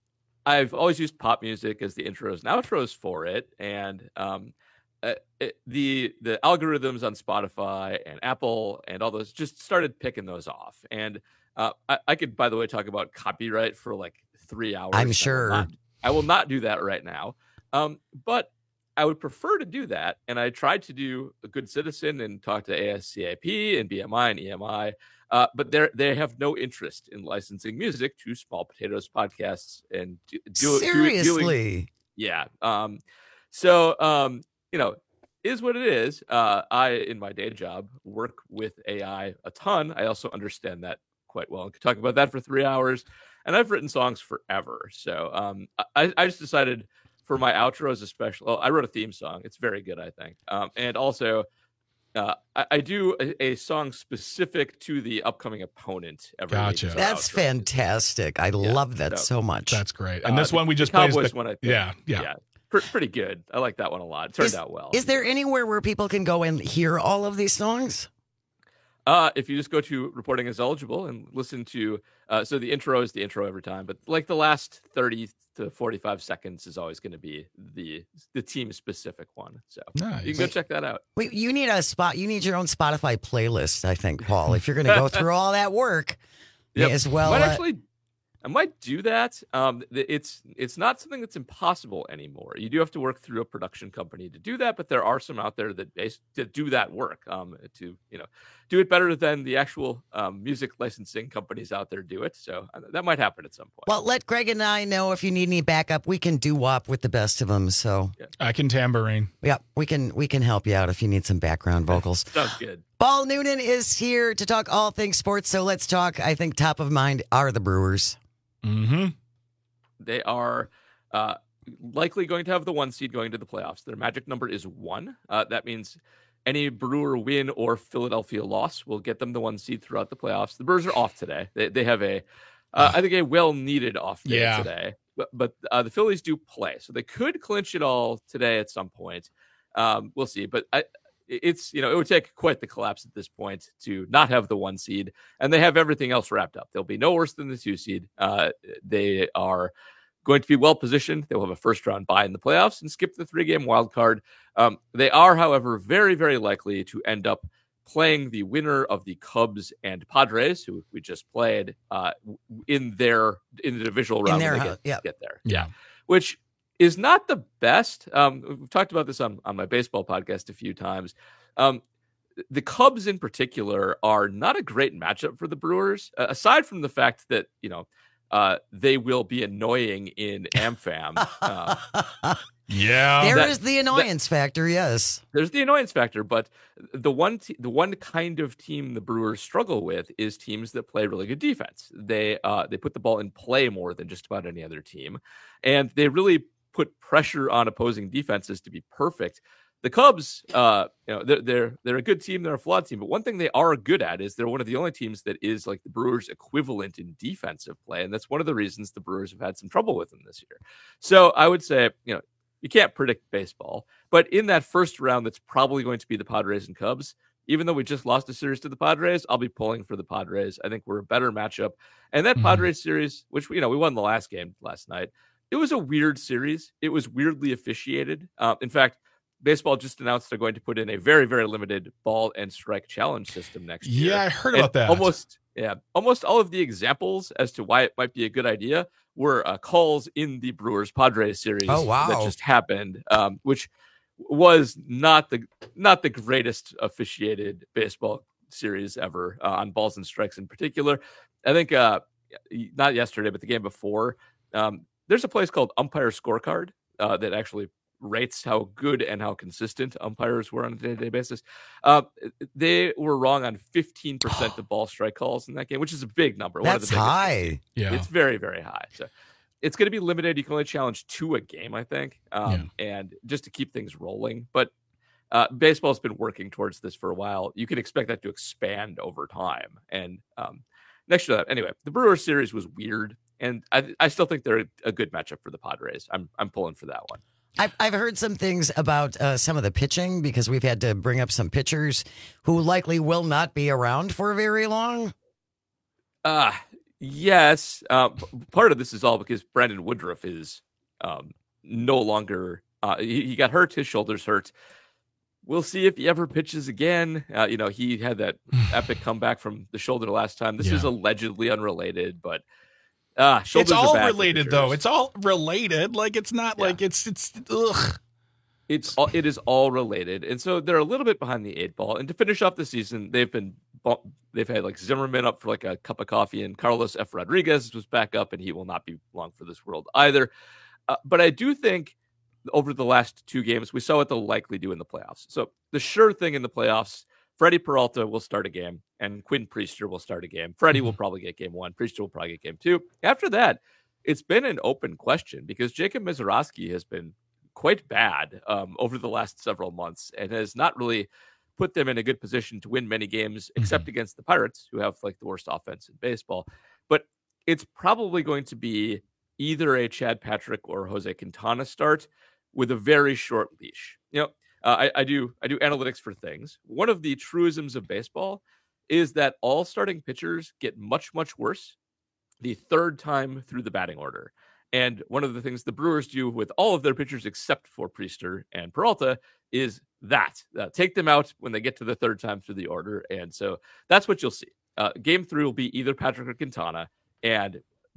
I've always used pop music as the intros and outros for it. And um, uh, it, the the algorithms on Spotify and Apple and all those just started picking those off. And uh, I, I could, by the way, talk about copyright for like three hours. I'm sure. I will not do that right now, um, but I would prefer to do that. And I tried to do a good citizen and talk to A S C A P and B M I and E M I, uh, but they they have no interest in licensing music to Small Potatoes podcasts. And do, do, seriously, doing, yeah. Um, so um, you know, is what it is. Uh, I, in my day job, work with A I a ton. I also understand that quite well and could talk about that for three hours. And I've written songs forever. So um, I, I just decided for my outros, especially, well, I wrote a theme song. It's very good, I think. Um, and also, uh, I, I do a, a song specific to the upcoming opponent every gotcha. week. That's outro. fantastic. I yeah, love that so, so much. That's great. And this uh, one we just played. Cowboys one, I think. Yeah, yeah. yeah. Pr- pretty good. I like that one a lot. It turned is, out well. Is there anywhere where people can go and hear all of these songs? Uh, if you just go to Reporting is Eligible and listen to, uh, so the intro is the intro every time, but like the last thirty to forty-five seconds is always going to be the the team specific one. So nice. You can go check that out. Wait, you need a spot. You need your own Spotify playlist, I think, Paul. If you're going to go through all that work, yep. as well. Might uh, actually I might do that. Um, it's it's not something that's impossible anymore. You do have to work through a production company to do that, but there are some out there that that do that work um, to you know do it better than the actual um, music licensing companies out there do it. So uh, that might happen at some point. Well, let Greg and I know if you need any backup. We can do wop with the best of them. So yeah. I can tambourine. Yeah, we can we can help you out if you need some background vocals. Sounds good. Paul Noonan is here to talk all things sports. So let's talk. I think top of mind are the Brewers. Mm-hmm. They are uh, likely going to have the one seed going to the playoffs. Their magic number is one. Uh, that means any Brewer win or Philadelphia loss will get them the one seed throughout the playoffs. The Brewers are off today. They they have a, uh, I think, a well-needed off day yeah. today. But, but uh, the Phillies do play, so they could clinch it all today at some point. Um, we'll see. But I. It's, you know, it would take quite the collapse at this point to not have the one seed, and they have everything else wrapped up. They'll be no worse than the two seed. Uh, they are going to be well positioned. They'll have a first round bye in the playoffs and skip the three game wild card. Um, they are, however, very, very likely to end up playing the winner of the Cubs and Padres, who we just played, uh, in their in the divisional round their, when they get, yeah. get there. Yeah, which is not the best. Um, we've talked about this on, on my baseball podcast a few times. Um, the Cubs in particular are not a great matchup for the Brewers, uh, aside from the fact that, you know, uh, they will be annoying in AmFam. Uh, yeah. There that, is the annoyance that, factor, yes. There's the annoyance factor, but the one t- the one kind of team the Brewers struggle with is teams that play really good defense. They uh, they put the ball in play more than just about any other team, and they really put pressure on opposing defenses to be perfect. The Cubs, uh, you know, they're, they're they're a good team. They're a flawed team, but one thing they are good at is they're one of the only teams that is like the Brewers' equivalent in defensive play, and that's one of the reasons the Brewers have had some trouble with them this year. So I would say, you know, you can't predict baseball, but in that first round, that's probably going to be the Padres and Cubs. Even though we just lost a series to the Padres, I'll be pulling for the Padres. I think we're a better matchup, and that mm-hmm. Padres series, which you know we won the last game last night. It was a weird series. It was weirdly officiated. Uh, in fact, baseball just announced they're going to put in a very, very limited ball and strike challenge system next year. Yeah, I heard and about that. Almost, yeah, almost all of the examples as to why it might be a good idea were uh, calls in the Brewers Padres series. Oh, wow. That just happened, um, which was not the not the greatest officiated baseball series ever uh, on balls and strikes in particular. I think uh, not yesterday, but the game before. Um, There's a place called Umpire Scorecard uh, that actually rates how good and how consistent umpires were on a day-to-day basis. Uh, they were wrong on fifteen percent of ball strike calls in that game, which is a big number. That's one of the high. Yeah. It's very, very high. So it's going to be limited. You can only challenge two a game, I think, um, yeah. and just to keep things rolling. But uh, baseball's been working towards this for a while. You can expect that to expand over time. And um, next to that, anyway, the Brewers series was weird. And I, I still think they're a good matchup for the Padres. I'm I'm pulling for that one. I've, I've heard some things about uh, some of the pitching because we've had to bring up some pitchers who likely will not be around for very long. Uh, yes. Uh, part of this is all because Brandon Woodruff is um, no longer, uh, he, he got hurt. His shoulder's hurt. We'll see if he ever pitches again. Uh, you know, he had that epic comeback from the shoulder last time. This yeah. is allegedly unrelated, but Ah, it's all related though. It's all related. Like it's not yeah. like it's it's ugh. It's all it is all related, and so they're a little bit behind the eight ball. And to finish off the season, they've been they've had like Zimmerman up for like a cup of coffee, and Carlos F. Rodriguez was back up, and he will not be long for this world either. Uh, but I do think over the last two games, we saw what they'll likely do in the playoffs. So the sure thing in the playoffs. Freddie Peralta will start a game, and Quinn Priester will start a game. Freddie mm-hmm. will probably get game one. Priester will probably get game two. After that, it's been an open question because Jacob Misiorowski has been quite bad um, over the last several months and has not really put them in a good position to win many games, mm-hmm. except against the Pirates, who have like the worst offense in baseball. But it's probably going to be either a Chad Patrick or Jose Quintana start with a very short leash. You know, Uh, I, I do I do analytics for things. One of the truisms of baseball is that all starting pitchers get much, much worse the third time through the batting order. And one of the things the Brewers do with all of their pitchers except for Priester and Peralta is that. Uh, take them out when they get to the third time through the order. And so that's what you'll see. Uh, game three will be either Patrick or Quintana. And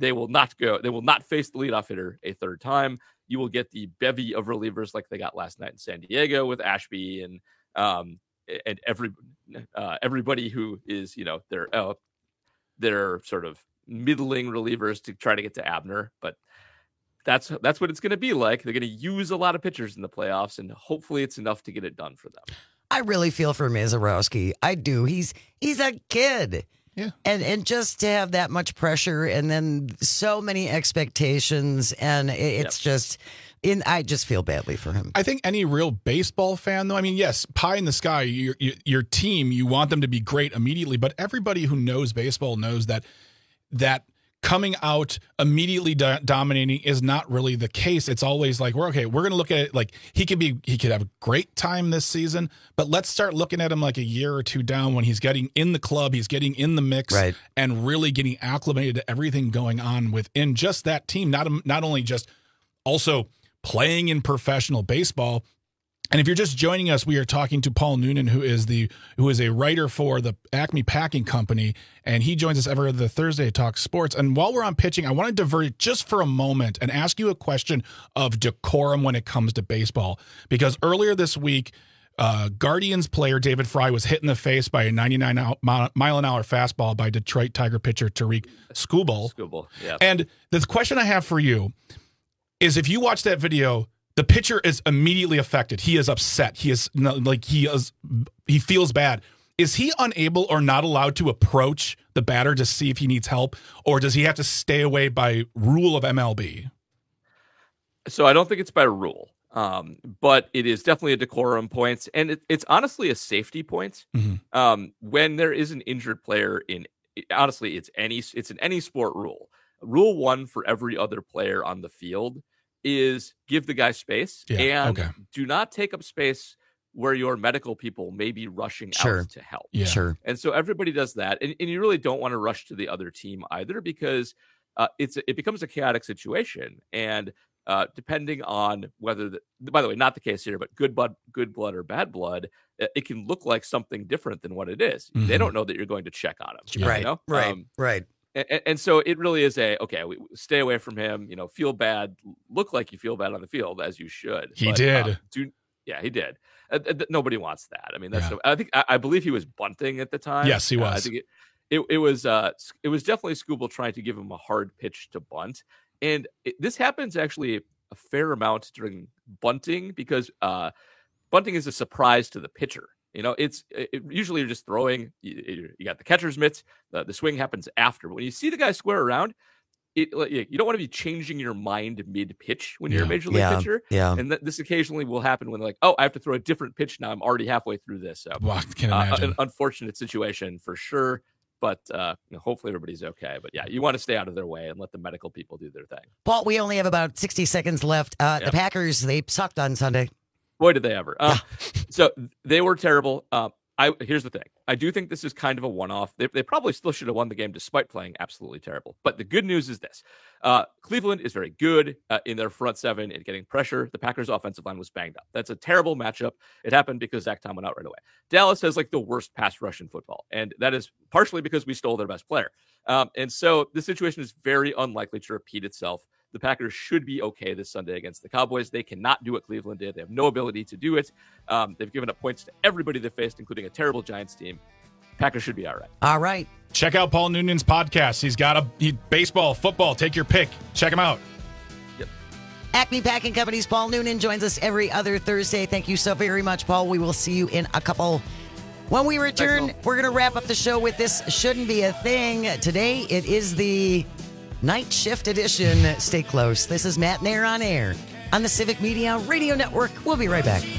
they will not go. They will not face the leadoff hitter a third time. You will get the bevy of relievers like they got last night in San Diego with Ashby and um and every uh, everybody who is you know their uh, their sort of middling relievers to try to get to Abner, but. That's that's what it's going to be like. They're going to use a lot of pitchers in the playoffs, and hopefully it's enough to get it done for them. I really feel for Mazeroski. I do. He's he's a kid. Yeah. And and just to have that much pressure and then so many expectations, and it's yep. just in I just feel badly for him. I think any real baseball fan, though, I mean, yes, pie in the sky, your, your, your team, you want them to be great immediately, but everybody who knows baseball knows that that coming out immediately do- dominating is not really the case. It's always like, we're okay, we're going to look at it like he could be, he could have a great time this season, but let's start looking at him like a year or two down when he's getting in the club, he's getting in the mix right. and really getting acclimated to everything going on within just that team. Not, not only just also playing in professional baseball. And if you're just joining us, we are talking to Paul Noonan, who is the who is a writer for the Acme Packing Company, and he joins us every other Thursday to talk sports. And while we're on pitching, I want to divert it just for a moment and ask you a question of decorum when it comes to baseball. Because earlier this week, uh, Guardians player David Fry was hit in the face by a ninety-nine mile an hour fastball by Detroit Tiger pitcher Tariq Skubal. Skubal, yeah. And the question I have for you is, if you watch that video, the pitcher is immediately affected. He is upset. He is like he is. He feels bad. Is he unable or not allowed to approach the batter to see if he needs help, or does he have to stay away by rule of M L B? So I don't think it's by rule, um, but it is definitely a decorum point, and it, it's honestly a safety point. Mm-hmm. Um, when there is an injured player in, honestly, it's any it's an any sport rule. Rule one for every other player on the field is give the guy space yeah, and okay. do not take up space where your medical people may be rushing sure. out to help. Yeah. Sure. And so everybody does that. And, and you really don't want to rush to the other team either, because uh, it's it becomes a chaotic situation. And uh, depending on whether, the, by the way, not the case here, but good blood, good blood or bad blood, it can look like something different than what it is. Mm-hmm. They don't know that you're going to check on him. Yeah. Right, you know? right, um, right. And, and so it really is a, okay, we stay away from him, you know, feel bad, look like you feel bad on the field, as you should. He but, did. Uh, do, yeah, he did. Uh, th- nobody wants that. I mean, that's, yeah. I think, I, I believe he was bunting at the time. Yes, he was. Uh, I think it, it, it was, uh, it was definitely Skubal trying to give him a hard pitch to bunt. And it, this happens actually a fair amount during bunting, because uh, bunting is a surprise to the pitcher. You know, it's it, usually you're just throwing. You, you got the catcher's mitts. The, the swing happens after. But when you see the guy square around, it you don't want to be changing your mind mid pitch when you're yeah. a major league yeah. pitcher. Yeah. And th- this occasionally will happen when, like, oh, I have to throw a different pitch now. I'm already halfway through this. So, well, I can imagine. Uh, an unfortunate situation for sure. But uh, you know, hopefully everybody's okay. But yeah, you want to stay out of their way and let the medical people do their thing. Paul, we only have about sixty seconds left. Uh, yeah. The Packers, they sucked on Sunday. Boy, did they ever. Uh, so they were terrible. Uh, I, here's the thing. I do think this is kind of a one-off. They, they probably still should have won the game despite playing absolutely terrible. But the good news is this. Uh, Cleveland is very good uh, in their front seven and getting pressure. The Packers' offensive line was banged up. That's a terrible matchup. It happened because Zach Tom went out right away. Dallas has like the worst pass rush in football, and that is partially because we stole their best player. Um, and so the situation is very unlikely to repeat itself. The Packers should be okay this Sunday against the Cowboys. They cannot do what Cleveland did. They have no ability to do it. Um, they've given up points to everybody they faced, including a terrible Giants team. Packers should be all right. All right. Check out Paul Noonan's podcast. He's got a he, baseball, football. Take your pick. Check him out. Yep. Acme Packing Company's Paul Noonan joins us every other Thursday. Thank you so very much, Paul. We will see you in a couple. When we return, Thanks, we're going to wrap up the show with This Shouldn't Be a Thing. Today, it is the Night Shift Edition. Stay close. This is Matt Nair on air on the Civic Media Radio Network. We'll be right back.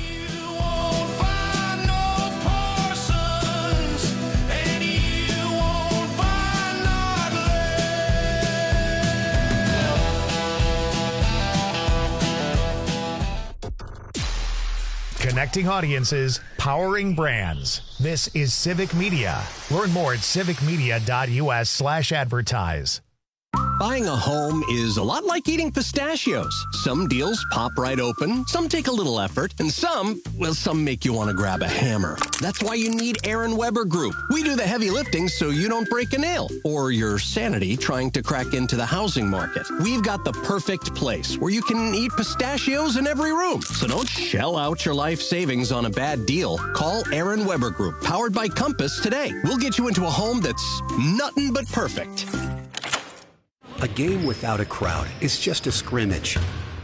Connecting audiences, powering brands. This is Civic Media. Learn more at civicmedia.us slash advertise. Buying a home is a lot like eating pistachios. Some deals pop right open, some take a little effort, and some, well, some make you want to grab a hammer. That's why you need Aaron Weber Group. We do the heavy lifting so you don't break a nail or your sanity trying to crack into the housing market. We've got the perfect place where you can eat pistachios in every room. So don't shell out your life savings on a bad deal. Call Aaron Weber Group, powered by Compass, today. We'll get you into a home that's nothing but perfect. A game without a crowd is just a scrimmage.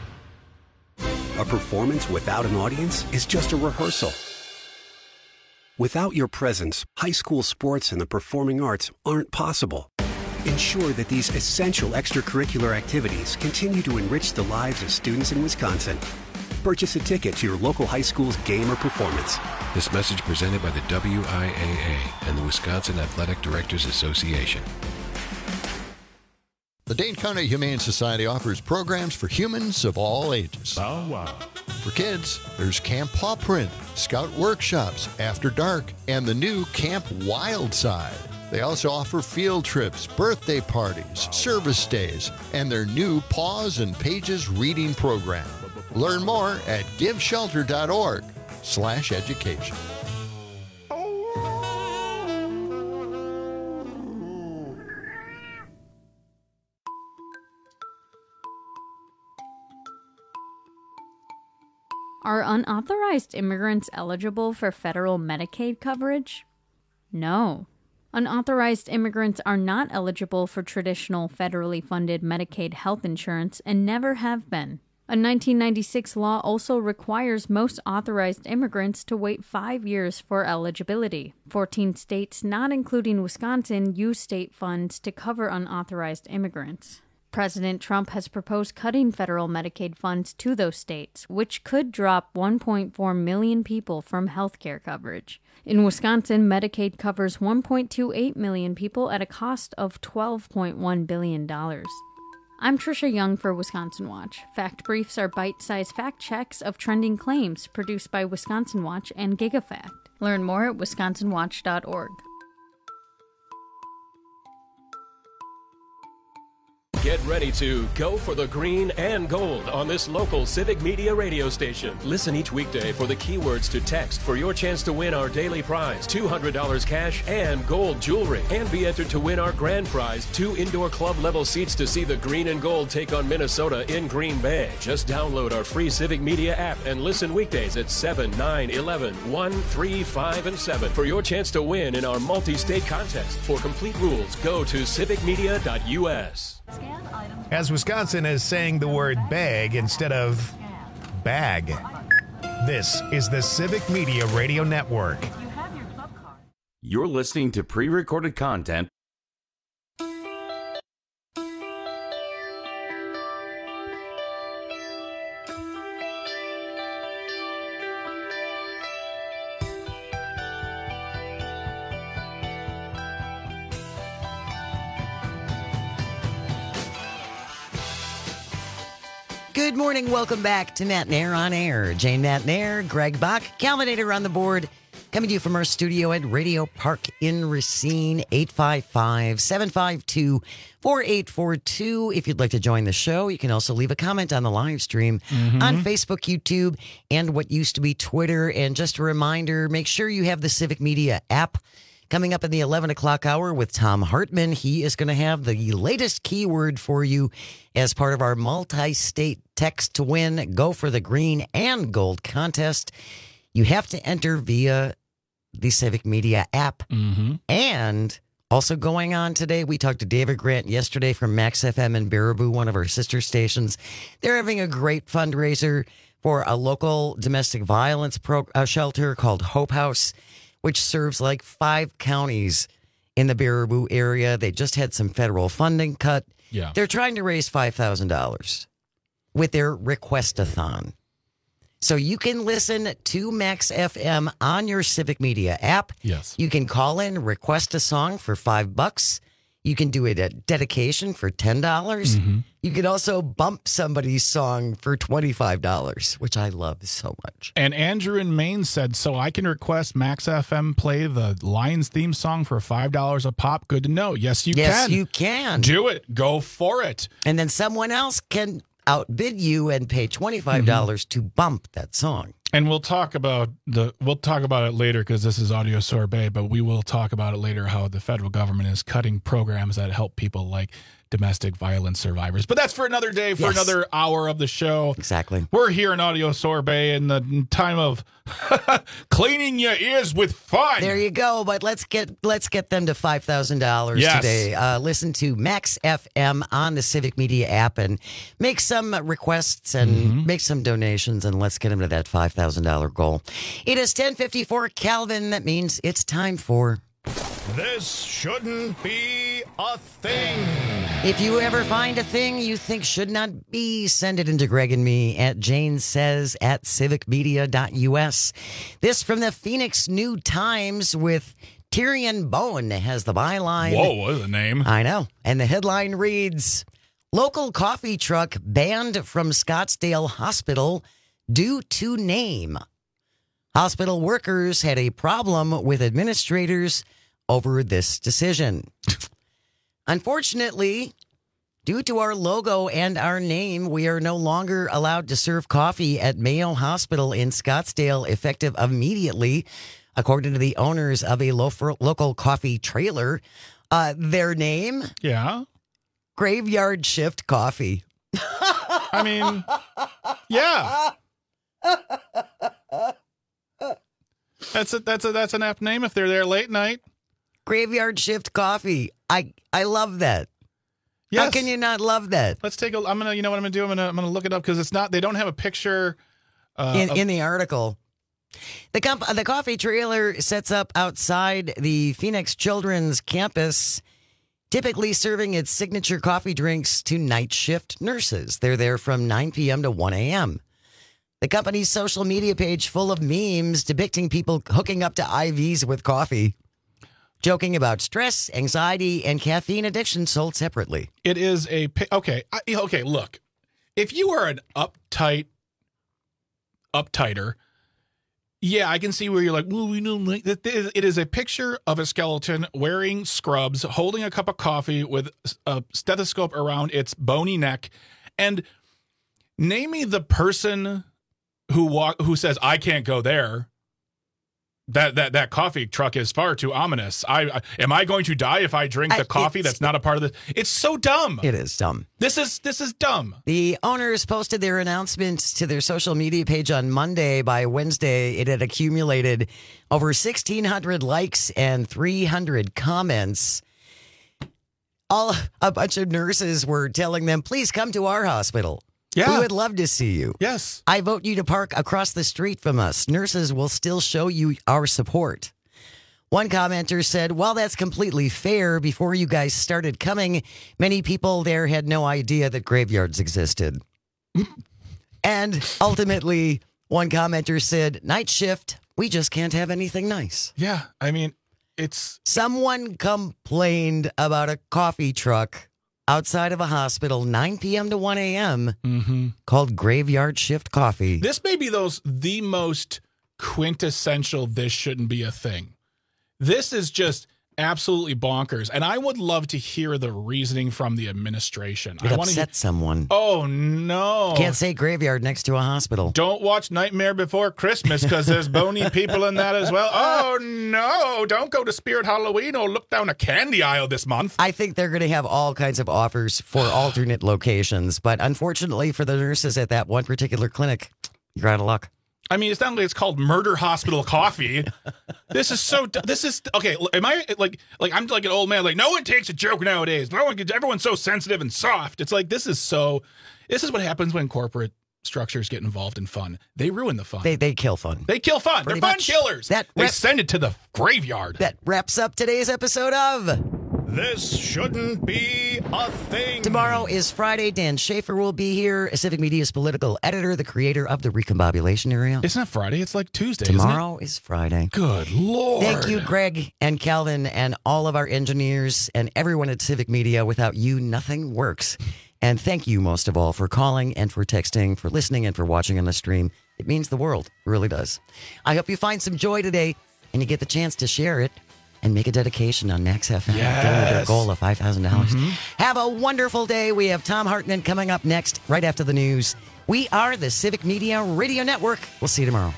A performance without an audience is just a rehearsal. Without your presence, high school sports and the performing arts aren't possible. Ensure that these essential extracurricular activities continue to enrich the lives of students in Wisconsin. Purchase a ticket to your local high school's game or performance. This message presented by the W I A A and the Wisconsin Athletic Directors Association. The Dane County Humane Society offers programs for humans of all ages. Oh, wow. For kids, there's Camp Paw Print, Scout Workshops, After Dark, and the new Camp Wildside. They also offer field trips, birthday parties, service days, and their new Paws and Pages reading program. Learn more at giveshelter.org slash education. Are unauthorized immigrants eligible for federal Medicaid coverage? No. Unauthorized immigrants are not eligible for traditional federally funded Medicaid health insurance and never have been. A nineteen ninety-six law also requires most authorized immigrants to wait five years for eligibility. fourteen states, not including Wisconsin, use state funds to cover unauthorized immigrants. President Trump has proposed cutting federal Medicaid funds to those states, which could drop one point four million people from health care coverage. In Wisconsin, Medicaid covers one point two eight million people at a cost of twelve point one billion dollars. I'm Trisha Young for Wisconsin Watch. Fact Briefs are bite-sized fact checks of trending claims produced by Wisconsin Watch and GigaFact. Learn more at wisconsin watch dot org. Get ready to go for the green and gold on this local Civic Media radio station. Listen each weekday for the keywords to text for your chance to win our daily prize, two hundred dollars cash and gold jewelry. And be entered to win our grand prize, two indoor club level seats to see the green and gold take on Minnesota in Green Bay. Just download our free Civic Media app and listen weekdays at seven, nine, eleven, one, three, five, and seven for your chance to win in our multi-state contest. For complete rules, go to civic media dot U S. As Wisconsin is saying the word bag instead of bag. This is the Civic Media Radio Network. You're listening to pre-recorded content. Good morning. Welcome back to Matt Nair on Air. Jane Matt Nair, Greg Bach, Calvinator on the board. Coming to you from our studio at Radio Park in Racine, eight five five, seven five two, four eight four two. If you'd like to join the show, you can also leave a comment on the live stream mm-hmm. on Facebook, YouTube, and what used to be Twitter. And just a reminder, make sure you have the Civic Media app. Coming up in the eleven o'clock hour with Tom Hartman, he is going to have the latest keyword for you as part of our multi-state text to win, go for the green and gold contest. You have to enter via the Civic Media app. Mm-hmm. And also going on today, we talked to David Grant yesterday from Max F M in Baraboo, one of our sister stations. They're having a great fundraiser for a local domestic violence pro- uh, shelter called Hope House, which serves like five counties in the Baraboo area. They just had some federal funding cut. Yeah. They're trying to raise five thousand dollars with their Request-a-thon. So you can listen to Max F M on your Civic Media app. Yes. You can call in, request a song for five bucks. You can do it at dedication for ten dollars. Mm-hmm. You could also bump somebody's song for twenty-five dollars, which I love so much. And Andrew in Maine said, so I can request Max F M play the Lions theme song for five dollars a pop. Good to know. Yes, you yes, can. Yes, you can. Do it. Go for it. And then someone else can outbid you and pay twenty-five dollars mm-hmm. to bump that song. And we'll talk about the we'll talk about it later because this is Audio Sorbet, but we will talk about it later how the federal government is cutting programs that help people like domestic violence survivors. But that's for another day, for yes. another hour of the show. Exactly. We're here in Audio Sorbet in the time of cleaning your ears with fun. There you go. But let's get let's get them to five thousand dollars yes. today. Uh, listen to Max F M on the Civic Media app and make some requests and mm-hmm. make some donations, and let's get them to that five thousand dollars goal. It is ten fifty-four Calvin. That means it's time for... This shouldn't be a thing. If you ever find a thing you think should not be, send it into Greg and me at Jane Says at civic media dot U S. This from the Phoenix New Times with Tyrion Bowen has the byline. Whoa, what is the name? I know. And the headline reads, local coffee truck banned from Scottsdale Hospital due to name. Hospital workers had a problem with administrators over this decision. Unfortunately, due to our logo and our name, we are no longer allowed to serve coffee at Mayo Hospital in Scottsdale effective immediately, according to the owners of a lo- local coffee trailer. Uh, their name? Yeah. Graveyard Shift Coffee. I mean, yeah. That's a, that's a, that's an apt name if they're there late night. Graveyard Shift Coffee. I I love that. Yes. How can you not love that? Let's take a. I'm gonna. You know what I'm gonna do? I'm gonna. I'm gonna look it up because it's not. They don't have a picture uh, in of, in the article. The comp, the coffee trailer sets up outside the Phoenix Children's campus, typically serving its signature coffee drinks to night shift nurses. They're there from nine p.m. to one a.m. The company's social media page full of memes depicting people hooking up to I Vs with coffee, joking about stress, anxiety, and caffeine addiction sold separately. It is a okay. Okay, look, if you are an uptight, uptighter, yeah, I can see where you're like, well, we don't like that. It is a picture of a skeleton wearing scrubs, holding a cup of coffee with a stethoscope around its bony neck, and name me the person who walk who says I can't go there. That that that coffee truck is far too ominous. I, I am I going to die if I drink the I, coffee that's not a part of the. It's so dumb. It is dumb. This is this is dumb. The owners posted their announcements to their social media page on Monday. By Wednesday, it had accumulated over sixteen hundred likes and three hundred comments. All a bunch of nurses were telling them, "Please come to our hospital. Yeah. We would love to see you. Yes. I vote you to park across the street from us. Nurses will still show you our support." One commenter said, "While that's completely fair, before you guys started coming, many people there had no idea that graveyards existed." And ultimately, one commenter said, "Night shift, we just can't have anything nice." Yeah, I mean, it's... Someone complained about a coffee truck outside of a hospital, nine p.m. to one a.m., mm-hmm. called Graveyard Shift Coffee. This may be those the most quintessential this shouldn't be a thing. This is just absolutely bonkers, and I would love to hear the reasoning from the administration. It I upset hear- someone. Oh, no. Can't say graveyard next to a hospital. Don't watch Nightmare Before Christmas because there's bony people in that as well. Oh, no. Don't go to Spirit Halloween or look down a candy aisle this month. I think they're going to have all kinds of offers for alternate locations, but unfortunately for the nurses at that one particular clinic, you're out of luck. I mean, it's not like it's called Murder Hospital Coffee. This is so. This is okay. Am I like like I'm like an old man? Like no one takes a joke nowadays. No one. Everyone's so sensitive and soft. It's like this is so. This is what happens when corporate structures get involved in fun. They ruin the fun. They they kill fun. They kill fun. Pretty They're fun much. killers. That they rep- send it to the graveyard. That wraps up today's episode of This shouldn't be a thing. Tomorrow is Friday. Dan Schaefer will be here, Civic Media's political editor, the creator of the Recombobulation Area. It's not Friday. It's like Tuesday, Tomorrow isn't it? is Friday. Good Lord. Thank you, Greg and Calvin and all of our engineers and everyone at Civic Media. Without you, nothing works. And thank you, most of all, for calling and for texting, for listening and for watching on the stream. It means the world. It really does. I hope you find some joy today and you get the chance to share it and make a dedication on Max F M. Yes. Get their goal of five thousand dollars. Mm-hmm. Have a wonderful day. We have Tom Hartman coming up next, right after the news. We are the Civic Media Radio Network. We'll see you tomorrow.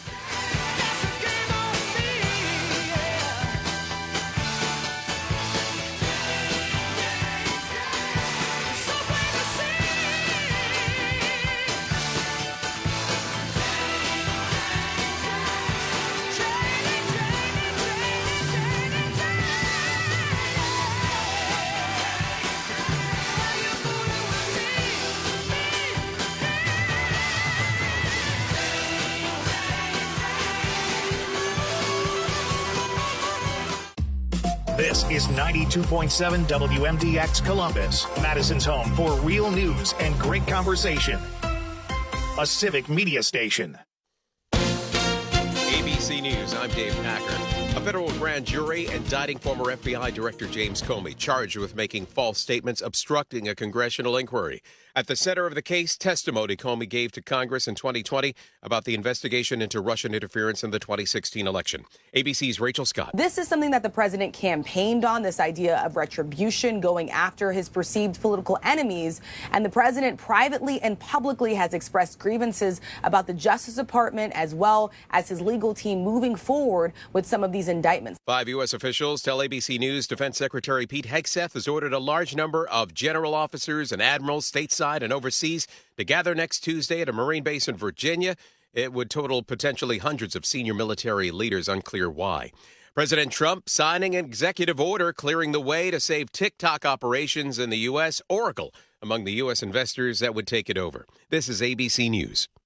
This is ninety-two point seven W M D X Columbus, Madison's home for real news and great conversation. A Civic Media station. A B C News, I'm Dave Packer. A federal grand jury indicting former F B I Director James Comey, charged with making false statements obstructing a congressional inquiry. At the center of the case, testimony Comey gave to Congress in twenty twenty about the investigation into Russian interference in the twenty sixteen election. A B C's Rachel Scott. This is something that the president campaigned on, this idea of retribution, going after his perceived political enemies. And the president privately and publicly has expressed grievances about the Justice Department as well as his legal team moving forward with some of these indictments. Five U S officials tell A B C News Defense Secretary Pete Hegseth has ordered a large number of general officers and admirals stateside and overseas to gather next Tuesday at a Marine base in Virginia. It would total potentially hundreds of senior military leaders, unclear why. President Trump signing an executive order clearing the way to save TikTok operations in the U S. Oracle among the U S investors that would take it over. This is A B C News.